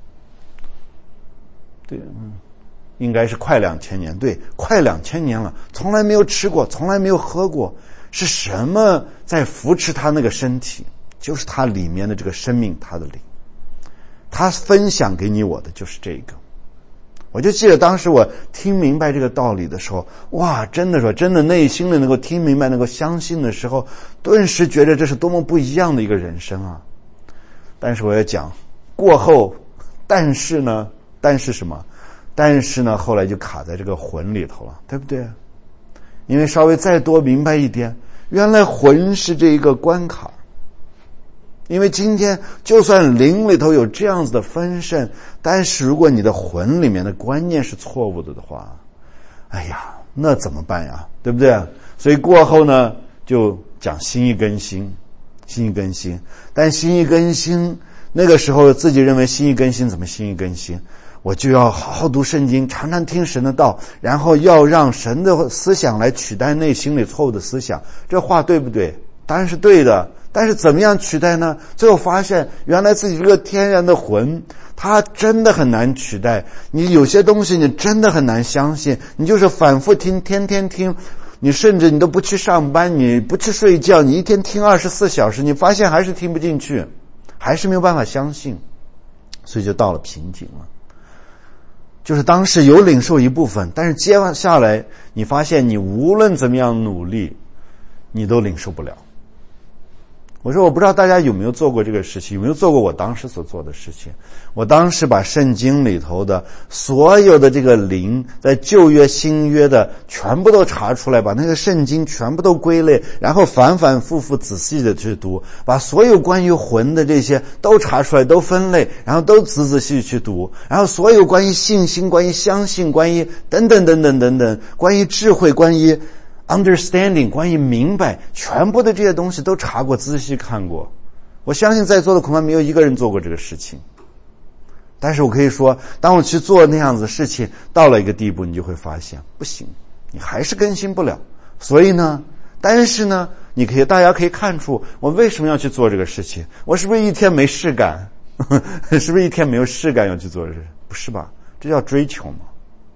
A: 对，嗯，应该是快两千年，对，快两千年了，从来没有吃过，从来没有喝过。是什么在扶持他那个身体？就是他里面的这个生命，他的灵。他分享给你我的就是这个。我就记得当时我听明白这个道理的时候，哇，真的说，真的内心里能够听明白，能够相信的时候，顿时觉得这是多么不一样的一个人生啊！但是我要讲过后，但是呢，但是什么？但是呢，后来就卡在这个魂里头了，对不对？因为稍微再多明白一点，原来魂是这一个关卡。因为今天就算灵里头有这样子的丰盛，但是如果你的魂里面的观念是错误的的话，哎呀，那怎么办呀？对不对？所以过后呢，就讲心意更新，心意更新。但心意更新，那个时候自己认为心意更新，怎么心意更新？我就要好好读圣经，常常听神的道，然后要让神的思想来取代内心里错误的思想。这话对不对？当然是对的。但是怎么样取代呢？最后发现原来自己这个天然的魂，它真的很难取代。你有些东西你真的很难相信，你就是反复听，天天听，你甚至你都不去上班，你不去睡觉，你一天听二十四小时，你发现还是听不进去，还是没有办法相信，所以就到了瓶颈了。就是当时有领受一部分，但是接下来你发现你无论怎么样努力，你都领受不了。 我说我不知道大家有没有做过这个事情，有没有做过我当时所做的事情。我当时把圣经里头的所有的这个灵，在旧约新约的全部都查出来，把那个圣经全部都归类，然后反反复复仔细的去读，把所有关于魂的这些都查出来，都分类，然后都仔仔细细去读，然后所有关于信心，关于相信，关于等等等等等等，关于智慧，关于understanding， 关于明白，全部的这些东西都查过，仔细看过。我相信在座的恐怕没有一个人做过这个事情。但是我可以说，当我去做那样子的事情，到了一个地步，你就会发现不行，你还是更新不了。所以呢，但是呢，你可以大家可以看出我为什么要去做这个事情。我是不是一天没事干？是不是一天没有事干要去做这事？不是吧？这叫追求吗？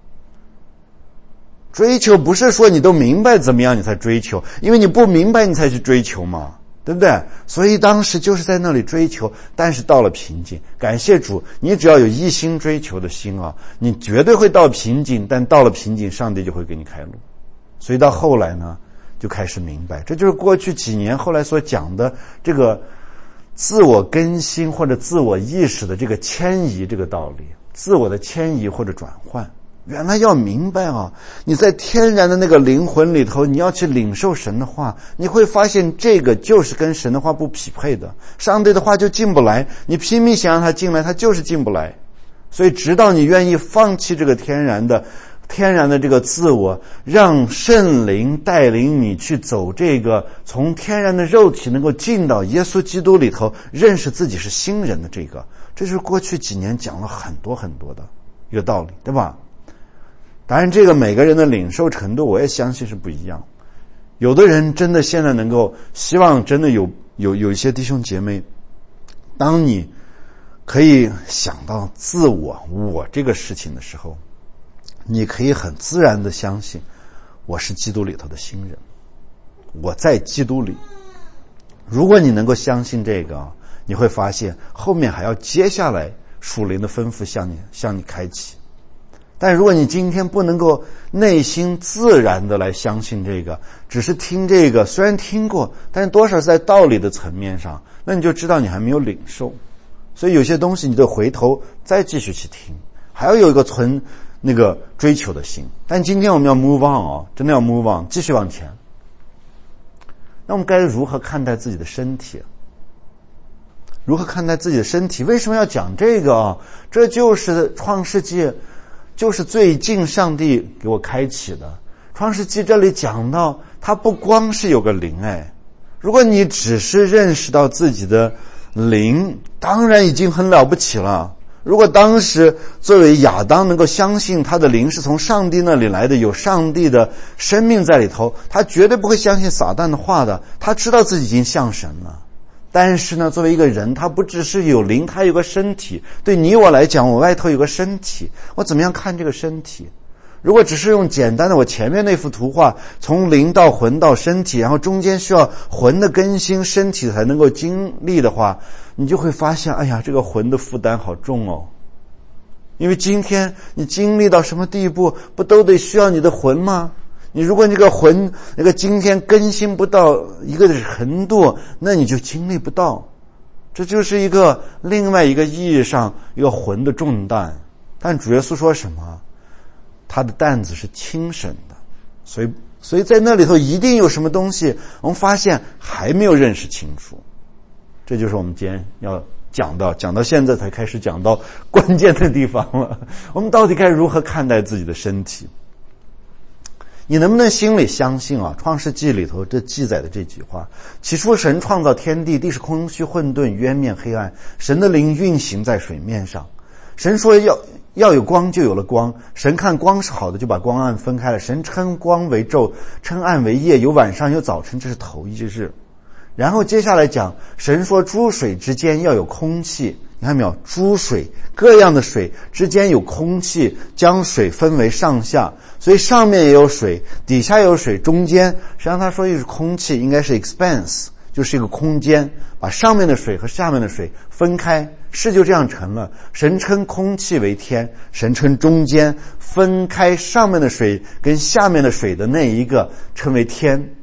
A: 追求不是说你都明白怎么样你才追求，因为你不明白你才去追求嘛，对不对？所以当时就是在那里追求，但是到了瓶颈，感谢主，你只要有一心追求的心啊，你绝对会到瓶颈，但到了瓶颈，上帝就会给你开路。所以到后来呢，就开始明白，这就是过去几年后来所讲的这个自我更新或者自我意识的这个迁移这个道理，自我的迁移或者转换。原来要明白啊，你在天然的那个灵魂里头，你要去领受神的话，你会发现这个就是跟神的话不匹配的，上帝的话就进不来，你拼命想让它进来，它就是进不来。所以直到你愿意放弃这个天然的天然的这个自我，让圣灵带领你去走这个从天然的肉体能够进到耶稣基督里头，认识自己是新人的这个，这是过去几年讲了很多很多的一个道理，对吧？当然这个每个人的领受程度我也相信是不一样，有的人真的现在能够希望真的有有有一些弟兄姐妹，当你可以想到自我我这个事情的时候，你可以很自然的相信我是基督里头的新人，我在基督里。如果你能够相信这个，你会发现后面还要接下来属灵的吩咐向你向你开启。但如果你今天不能够内心自然的来相信这个，只是听这个，虽然听过，但是多少是在道理的层面上，那你就知道你还没有领受。所以有些东西你得回头再继续去听，还要有一个存那个追求的心。但今天我们要 move on 哦，真的要 move on， 继续往前。那我们该如何看待自己的身体？如何看待自己的身体？为什么要讲这个啊？这就是创世纪，就是最近上帝给我开启的。创世纪这里讲到，它不光是有个灵哎，如果你只是认识到自己的灵，当然已经很了不起了。如果当时作为亚当能够相信他的灵是从上帝那里来的，有上帝的生命在里头，他绝对不会相信撒旦的话的，他知道自己已经像神了。但是呢，作为一个人，他不只是有灵，他有个身体。对你我来讲，我外头有个身体，我怎么样看这个身体？如果只是用简单的我前面那幅图画，从灵到魂到身体，然后中间需要魂的更新，身体才能够经历的话，你就会发现，哎呀，这个魂的负担好重哦。因为今天你经历到什么地步，不都得需要你的魂吗？你如果这个魂那个今天更新不到一个程度，那你就经历不到。这就是一个另外一个意义上一个魂的重担。但主耶稣说什么？他的担子是轻省的。所以所以在那里头一定有什么东西我们发现还没有认识清楚。这就是我们今天要讲到讲到现在才开始讲到关键的地方了。我们到底该如何看待自己的身体？你能不能心里相信啊？创世纪里头这记载的这句话，起初神创造天地，地是空虚混沌，渊面黑暗，神的灵运行在水面上。神说要要有光，就有了光。神看光是好的，就把光暗分开了。神称光为昼，称暗为夜，有晚上有早晨，这是头一日。然后接下来讲，神说诸水之间要有空气，你看没有？诸水各样的水之间有空气，将水分为上下，所以上面也有水，底下也有水，中间实际上他说的是空气，应该是 expanse， 就是一个空间，把上面的水和下面的水分开，是就这样成了。神称空气为天，神称中间分开上面的水跟下面的水的那一个称为天。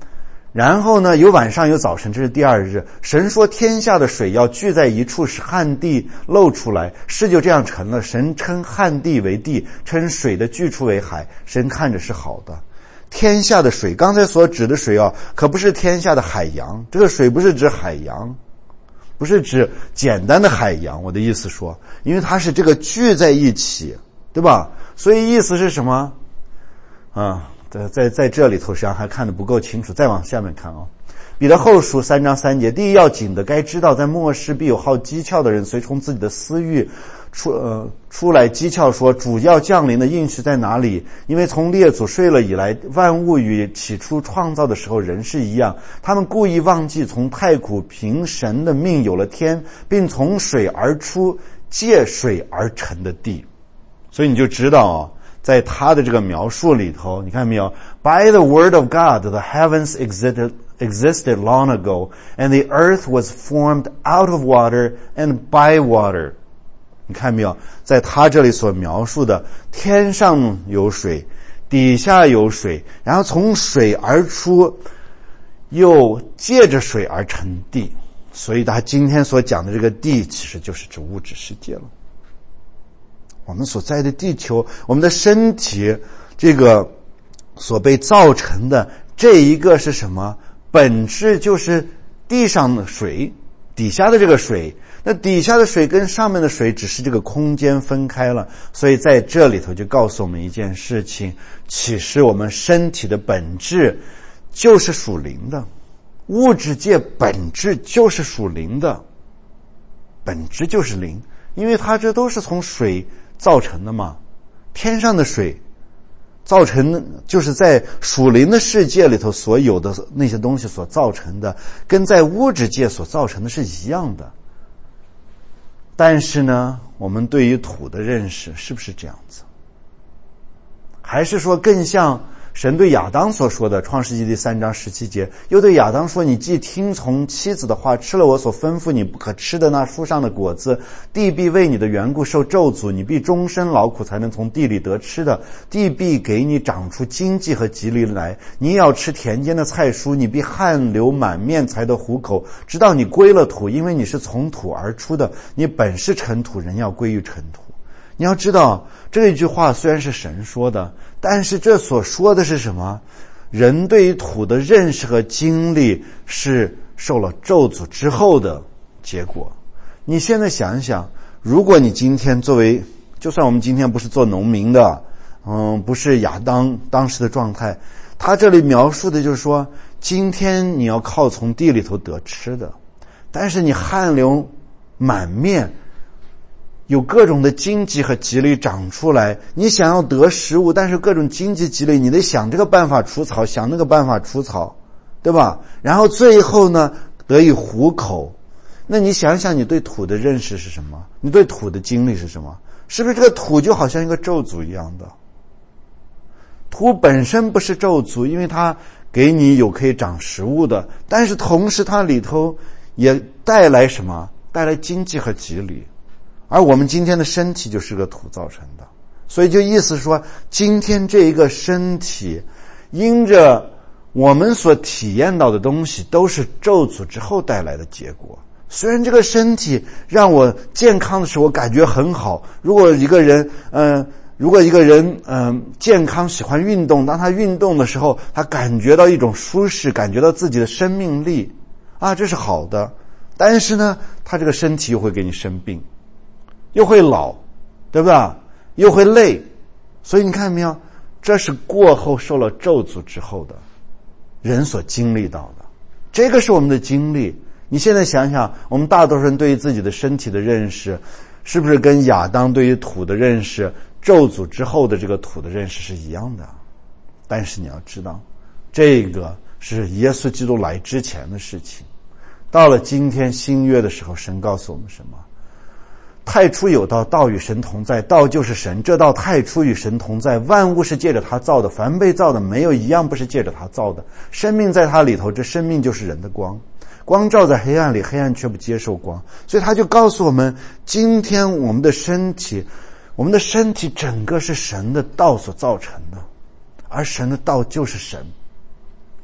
A: 然后呢，有晚上有早晨，这是第二日。神说天下的水要聚在一处，使旱地露出来，事就这样成了。神称旱地为地，称水的聚处为海。神看着是好的。天下的水，刚才所指的水啊，可不是天下的海洋，这个水不是指海洋，不是指简单的海洋，我的意思说，因为它是这个聚在一起，对吧？所以意思是什么啊？在在在这里头实际上还看得不够清楚，再往下面看啊。彼得后书三章三节，第一要紧的，该知道在末世必有好讥诮的人，随从自己的私欲出呃出来讥诮说，主要降临的应许在哪里？因为从列祖睡了以来，万物与起初创造的时候人是一样，他们故意忘记从太古凭神的命有了天，并从水而出，借水而成的地。所以你就知道啊，在他的这个描述里头，你看没有 ？By the word of God, the heavens existed existed long ago, and the earth was formed out of water and by water. 你看没有？在他这里所描述的，天上有水，底下有水，然后从水而出，又借着水而成地。所以他今天所讲的这个地，其实就是指物质世界了。我们所在的地球，我们的身体，这个所被造成的这一个是什么？本质就是地上的水，底下的这个水。那底下的水跟上面的水只是这个空间分开了，所以在这里头就告诉我们一件事情，其实我们身体的本质就是属灵的，物质界本质就是属灵的，本质就是灵，因为它这都是从水造成的嘛，天上的水造成，就是在属灵的世界里头所有的那些东西所造成的，跟在物质界所造成的是一样的。但是呢，我们对于土的认识是不是这样子？还是说更像神对亚当所说的，创世纪第三章十七节，又对亚当说，你既听从妻子的话，吃了我所吩咐你不可吃的那树上的果子，地必为你的缘故受咒诅，你必终身劳苦才能从地里得吃的，地必给你长出经济和吉利来，你要吃田间的菜蔬，你必汗流满面才得糊口，直到你归了土，因为你是从土而出的，你本是尘土，人要归于尘土。你要知道，这一句话虽然是神说的，但是这所说的是什么？人对于土的认识和经历是受了咒诅之后的结果。你现在想一想，如果你今天作为，就算我们今天不是做农民的，嗯，不是亚当当时的状态，他这里描述的就是说，今天你要靠从地里头得吃的，但是你汗流满面，有各种的荆棘和棘藜长出来，你想要得食物，但是各种荆棘棘藜，你得想这个办法除草，想那个办法除草，对吧？然后最后呢，得以糊口。那你想想，你对土的认识是什么？你对土的经历是什么？是不是这个土就好像一个咒诅一样的？土本身不是咒诅，因为它给你有可以长食物的，但是同时它里头也带来什么？带来荆棘和棘藜。而我们今天的身体就是个土造成的，所以就意思说，今天这一个身体因着我们所体验到的东西都是咒诅之后带来的结果。虽然这个身体让我健康的时候我感觉很好，如果一个人嗯、呃，如果一个人嗯、呃、健康喜欢运动，当他运动的时候，他感觉到一种舒适，感觉到自己的生命力啊，这是好的。但是呢，他这个身体又会给你生病，又会老，对吧？又会累，所以你看没有，这是过后受了咒诅之后的人所经历到的，这个是我们的经历。你现在想想，我们大多数人对于自己的身体的认识，是不是跟亚当对于土的认识，咒诅之后的这个土的认识是一样的？但是你要知道，这个是耶稣基督来之前的事情。到了今天新约的时候，神告诉我们什么？太初有道，道与神同在，道就是神，这道太初与神同在，万物是借着他造的，凡被造的没有一样不是借着他造的，生命在他里头，这生命就是人的光，光照在黑暗里，黑暗却不接受光。所以他就告诉我们，今天我们的身体，我们的身体整个是神的道所造成的，而神的道就是神。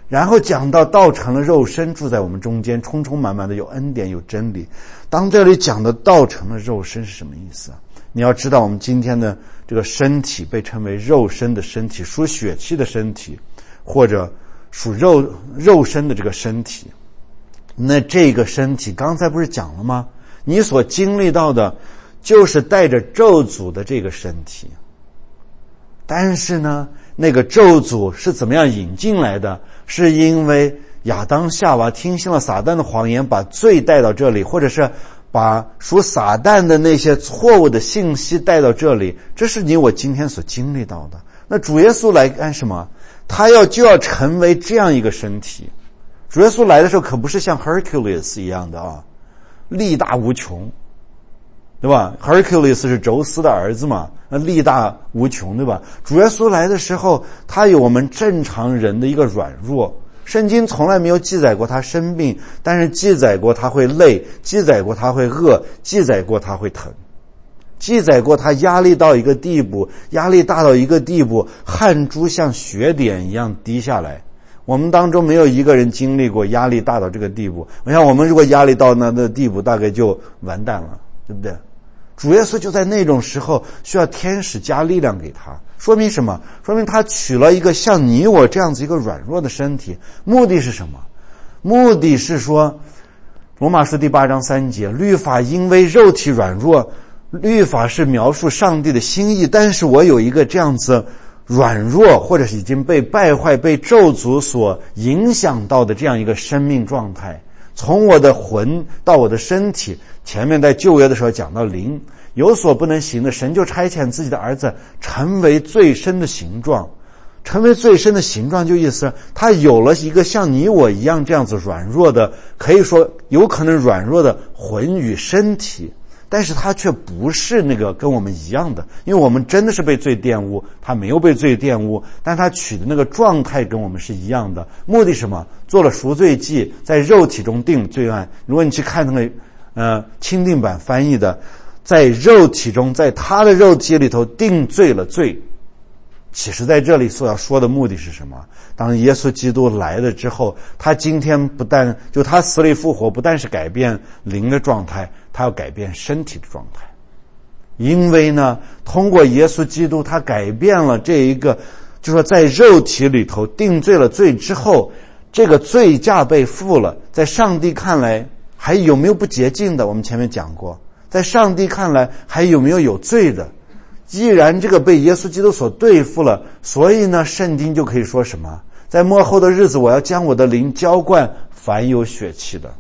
A: 然后讲到道成了肉身，住在我们中间，充充满满的有恩典有真理。当这里讲的道成了肉身是什么意思啊？你要知道我们今天的这个身体被称为肉身的身体，属血气的身体，或者属肉肉身的这个身体。那这个身体刚才不是讲了吗？你所经历到的就是带着咒诅的这个身体。但是呢，那个咒诅是怎么样引进来的？是因为亚当夏娃听信了撒旦的谎言，把罪带到这里，或者是把属撒旦的那些错误的信息带到这里。这是你我今天所经历到的。那主耶稣来干什么？他要就要成为这样一个身体。主耶稣来的时候可不是像 Hercules 一样的啊，力大无穷，对吧？ Hercules 是宙斯的儿子嘛，力大无穷，对吧？主耶稣来的时候，他有我们正常人的一个软弱。圣经从来没有记载过他生病，但是记载过他会累，记载过他会饿，记载过他会疼，记载过他压力到一个地步，压力大到一个地步，汗珠像雪点一样滴下来。我们当中没有一个人经历过压力大到这个地步。我想我们如果压力到那的地步，大概就完蛋了，对不对？主耶稣就在那种时候需要天使加力量给他。说明什么？说明他取了一个像你我这样子一个软弱的身体。目的是什么？目的是说，罗马书第八章三节，律法因为肉体软弱，律法是描述上帝的心意，但是我有一个这样子软弱，或者是已经被败坏、被咒诅所影响到的这样一个生命状态，从我的魂到我的身体。前面在旧约的时候讲到灵有所不能行的，神就差遣自己的儿子成为最深的形状。成为最深的形状就意思他有了一个像你我一样这样子软弱的，可以说有可能软弱的魂与身体，但是他却不是那个跟我们一样的，因为我们真的是被罪玷污，他没有被罪玷污，但他取的那个状态跟我们是一样的。目的是什么？做了赎罪祭，在肉体中定罪案。如果你去看那个呃钦定版翻译的，在肉体中，在他的肉体里头定罪了罪。其实在这里所要说的目的是什么？当耶稣基督来了之后，他今天不但就他死里复活，不但是改变灵的状态，他要改变身体的状态。因为呢，通过耶稣基督，他改变了这一个，就说在肉体里头定罪了罪之后，这个罪价被付了。在上帝看来还有没有不洁净的？我们前面讲过，在上帝看来还有没有有罪的？既然这个被耶稣基督所对付了，所以呢，圣经就可以说什么？在末后的日子，我要将我的灵浇灌凡有血气的。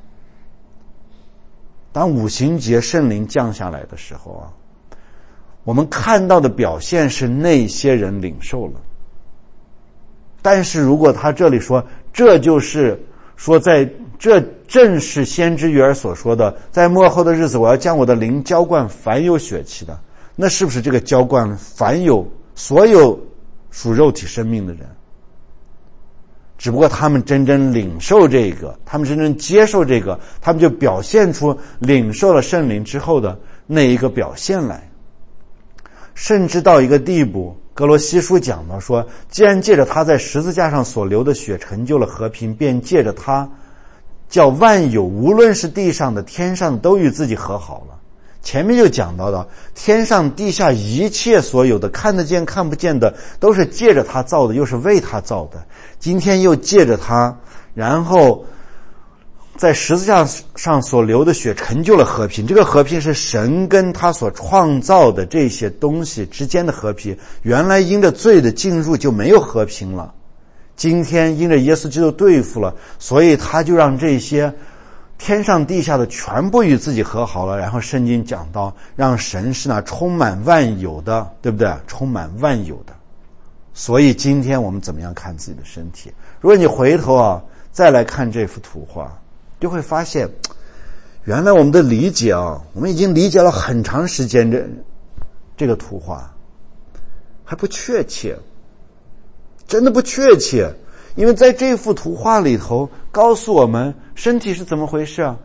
A: 当五旬节圣灵降下来的时候啊，我们看到的表现是那些人领受了。但是如果他这里说，这就是说在这正是先知约珥所说的，在末后的日子，我要将我的灵浇灌凡有血气的。那是不是这个浇灌凡有所有属肉体生命的人？只不过他们真正领受这个，他们真正接受这个，他们就表现出领受了圣灵之后的那一个表现来。甚至到一个地步，哥罗西书讲到说，既然借着他在十字架上所流的血成就了和平，便借着他叫万有，无论是地上的天上的，都与自己和好了。前面就讲到的，天上地下一切所有的，看得见看不见的，都是借着他造的，又是为他造的。今天又借着他，然后在十字架上所流的血成就了和平。这个和平是神跟他所创造的这些东西之间的和平。原来因着罪的进入就没有和平了，今天因着耶稣基督对付了，所以他就让这些天上地下的全部与自己和好了。然后圣经讲到，让神是那充满万有的，对不对？充满万有的。所以今天我们怎么样看自己的身体？如果你回头啊再来看这幅图画，就会发现原来我们的理解啊，我们已经理解了很长时间，这这个图画还不确切，真的不确切。因为在这幅图画里头告诉我们身体是怎么回事啊？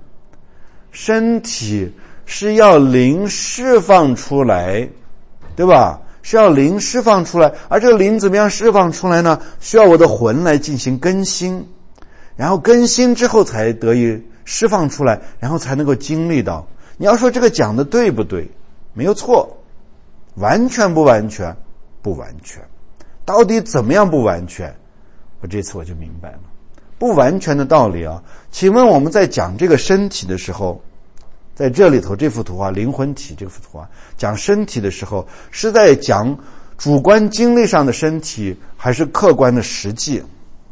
A: 身体是要灵释放出来，对吧？ 是要灵释放出来，而这个灵怎么样释放出来呢？需要我的魂来进行更新，然后更新之后才得以释放出来，然后才能够经历到。你要说这个讲的对不对？没有错。完全不完全？不完全。到底怎么样不完全？我这次我就明白了。不完全的道理啊，请问我们在讲这个身体的时候，在这里头这幅图画灵魂体这幅图画讲身体的时候，是在讲主观经历上的身体，还是客观的实际？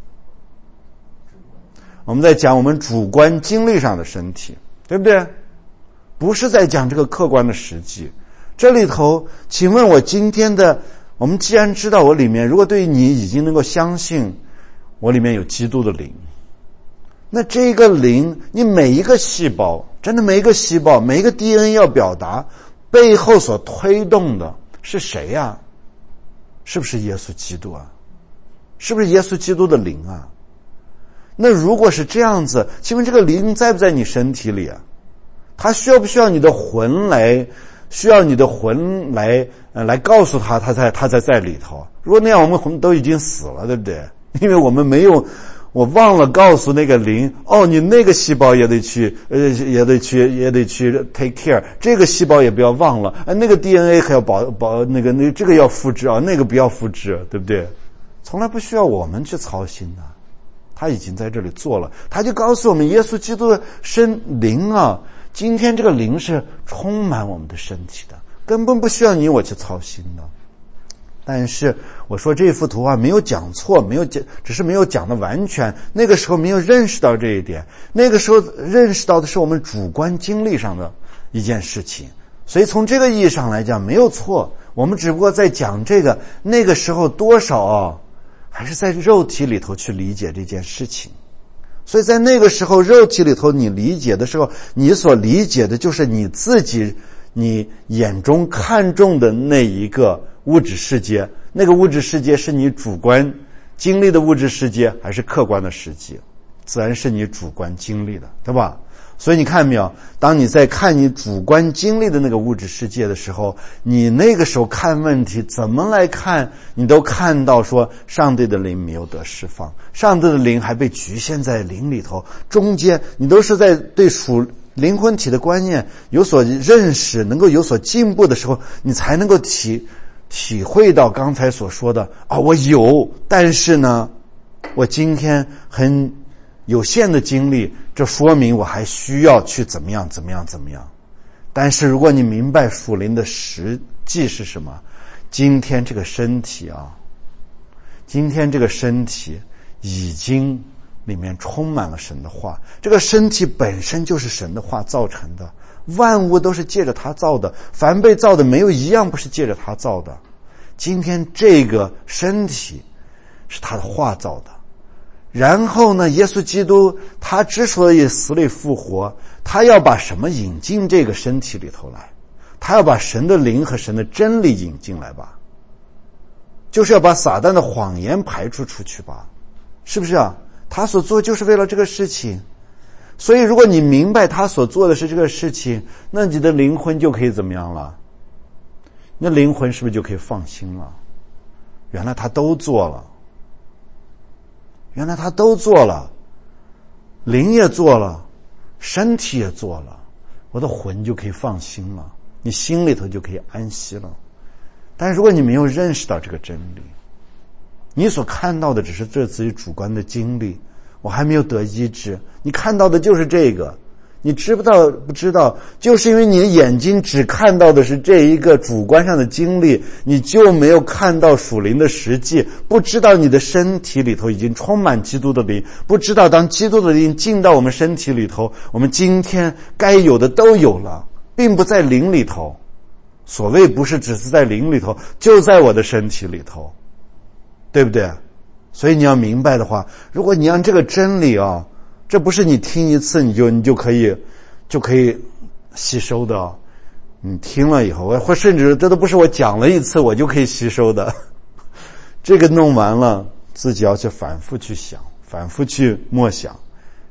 A: 我们在讲我们主观经历上的身体，对不对？不是在讲这个客观的实际。这里头请问我今天的，我们既然知道我里面，如果对你已经能够相信我里面有基督的灵，那这个灵，你每一个细胞，真的每一个细胞，每一个 D N A 要表达背后所推动的是谁呀？是不是耶稣基督啊？是不是耶稣基督的灵啊？那如果是这样子，请问这个灵在不在你身体里啊？它需要不需要你的魂来需要你的魂来呃来告诉他他在他在在里头？如果那样我们魂都已经死了，对不对？因为我们没有，我忘了告诉那个灵，哦，你那个细胞也得去呃也得去也得去 take care， 这个细胞也不要忘了，呃那个 D N A 还要保保那个那这个要复制啊，那个不要复制，对不对？从来不需要我们去操心的，他已经在这里做了，他就告诉我们耶稣基督的身灵啊，今天这个灵是充满我们的身体的，根本不需要你我去操心的。但是我说这幅图画没有讲错，没有讲，只是没有讲的完全，那个时候没有认识到这一点，那个时候认识到的是我们主观经历上的一件事情，所以从这个意义上来讲没有错，我们只不过在讲这个那个时候多少啊，还是在肉体里头去理解这件事情。所以在那个时候肉体里头你理解的时候，你所理解的就是你自己你眼中看重的那一个物质世界，那个物质世界是你主观经历的物质世界还是客观的世界？自然是你主观经历的，对吧？所以你看没有，当你在看你主观经历的那个物质世界的时候，你那个时候看问题怎么来看，你都看到说上帝的灵没有得释放，上帝的灵还被局限在灵里头，中间你都是在对属灵魂体的观念有所认识，能够有所进步的时候，你才能够体体会到刚才所说的啊，我有，但是呢我今天很有限的经历，这说明我还需要去怎么样怎么样怎么样。但是如果你明白属灵的实际是什么，今天这个身体啊，今天这个身体已经里面充满了神的话，这个身体本身就是神的话造成的，万物都是借着他造的，凡被造的没有一样不是借着他造的。今天这个身体是他的话造的，然后呢耶稣基督他之所以死里复活，他要把什么引进这个身体里头来？他要把神的灵和神的真理引进来吧，就是要把撒旦的谎言排除出去吧，是不是啊？他所做就是为了这个事情。所以如果你明白他所做的是这个事情，那你的灵魂就可以怎么样了？那灵魂是不是就可以放心了？原来他都做了，原来他都做了，灵也做了，身体也做了，我的魂就可以放心了，你心里头就可以安息了。但是如果你没有认识到这个真理，你所看到的只是这自己主观的经历，我还没有得医治，你看到的就是这个，你知不道不知道，就是因为你的眼睛只看到的是这一个主观上的经历，你就没有看到属灵的实际，不知道你的身体里头已经充满基督的灵，不知道当基督的灵进到我们身体里头，我们今天该有的都有了，并不在灵里头。所谓不是只是在灵里头，就在我的身体里头，对不对？所以你要明白的话，如果你让这个真理啊，这不是你听一次你就你就可以就可以吸收的啊，你听了以后，或甚至这都不是我讲了一次我就可以吸收的，这个弄完了自己要去反复去想，反复去默想，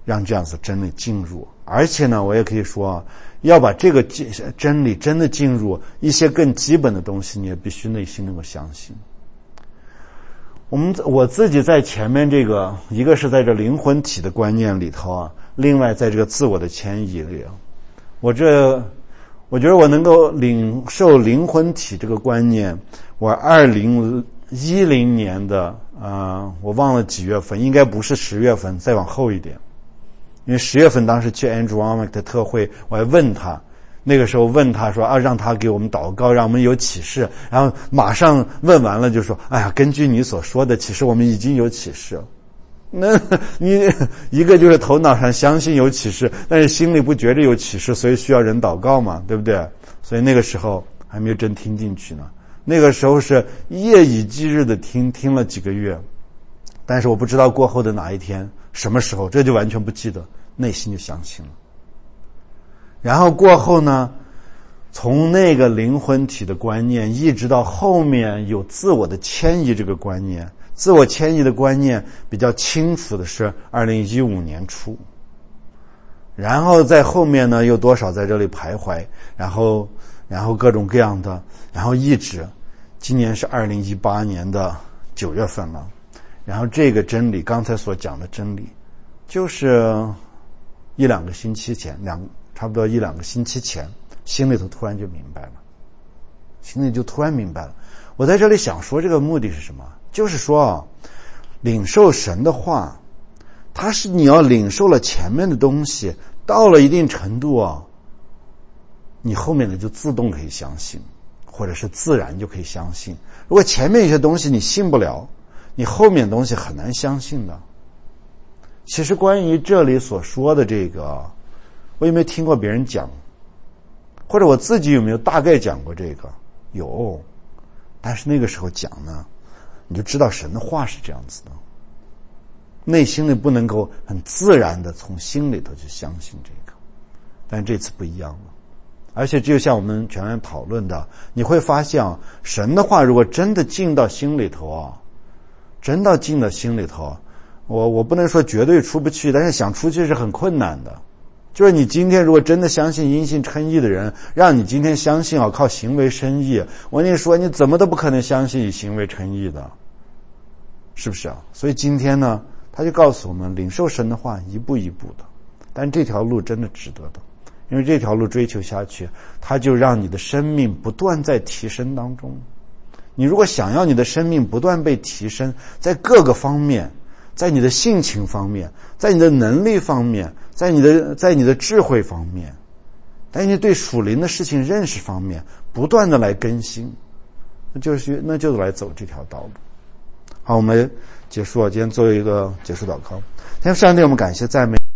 A: 让这样子真理进入。而且呢，我也可以说，要把这个真理真的进入，一些更基本的东西你也必须内心能够相信。我们我自己在前面这个，一个是在这灵魂体的观念里头啊，另外在这个自我的迁移里，我这我觉得我能够领受灵魂体这个观念，我二零一零年的啊、呃，我忘了几月份，应该不是十月份，再往后一点。因为十月份当时去 Andrew Wommack 的特会，我还问他，那个时候问他说啊，让他给我们祷告，让我们有启示。然后马上问完了就说，哎呀，根据你所说的，其实我们已经有启示了。那你一个就是头脑上相信有启示，但是心里不觉得有启示，所以需要人祷告嘛，对不对？所以那个时候还没有真听进去呢。那个时候是夜以继日的听，听了几个月，但是我不知道过后的哪一天，什么时候，这就完全不记得，内心就相信了。然后过后呢，从那个灵魂体的观念，一直到后面有自我的迁移这个观念，自我迁移的观念比较清楚的是二零一五年初，然后在后面呢又多少在这里徘徊，然后然后各种各样的，然后一直今年是二零一八年的九月份了。然后这个真理，刚才所讲的真理，就是一两个星期前，两差不多一两个星期前，心里头突然就明白了，心里就突然明白了。我在这里想说这个目的是什么？就是说啊，领受神的话，它是你要领受了前面的东西，到了一定程度啊，你后面的就自动可以相信，或者是自然就可以相信。如果前面一些东西你信不了，你后面的东西很难相信的。其实关于这里所说的这个，我有没有听过别人讲，或者我自己有没有大概讲过这个？有，但是那个时候讲呢，你就知道神的话是这样子的，内心里不能够很自然的从心里头去相信这个。但这次不一样了，而且就像我们前面讨论的，你会发现啊，神的话如果真的进到心里头啊，真的进到心里头，我我不能说绝对出不去，但是想出去是很困难的。就是你今天如果真的相信因信称义的人，让你今天相信啊靠行为称义，我跟你说你怎么都不可能相信以行为称义的，是不是啊？所以今天呢，他就告诉我们，领受神的话一步一步的，但这条路真的值得的，因为这条路追求下去，它就让你的生命不断在提升当中。你如果想要你的生命不断被提升，在各个方面，在你的性情方面，在你的能力方面，在你的在你的智慧方面，在你对属灵的事情认识方面，不断的来更新，那就是那就是来走这条道路。好，我们结束了，今天做一个结束祷告。天父上帝，我们感谢赞美，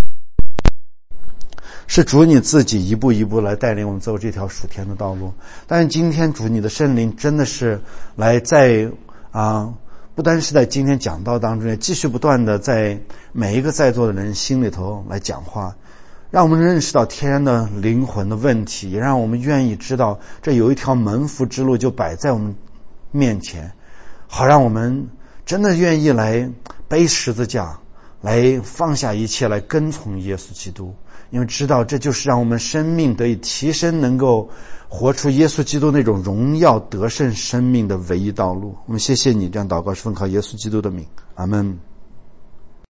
A: 是主你自己一步一步来带领我们走这条属天的道路。但是今天主你的圣灵真的是来在啊，不单是在今天讲道当中，也继续不断的在每一个在座的人心里头来讲话，让我们认识到天然的灵魂的问题，也让我们愿意知道这有一条门福之路就摆在我们面前，好让我们真的愿意来背十字架，来放下一切，来跟从耶稣基督。因为知道这就是让我们生命得以提升，能够活出耶稣基督那种荣耀得胜生命的唯一道路。我们谢谢你，这样祷告是奉靠耶稣基督的名，阿们。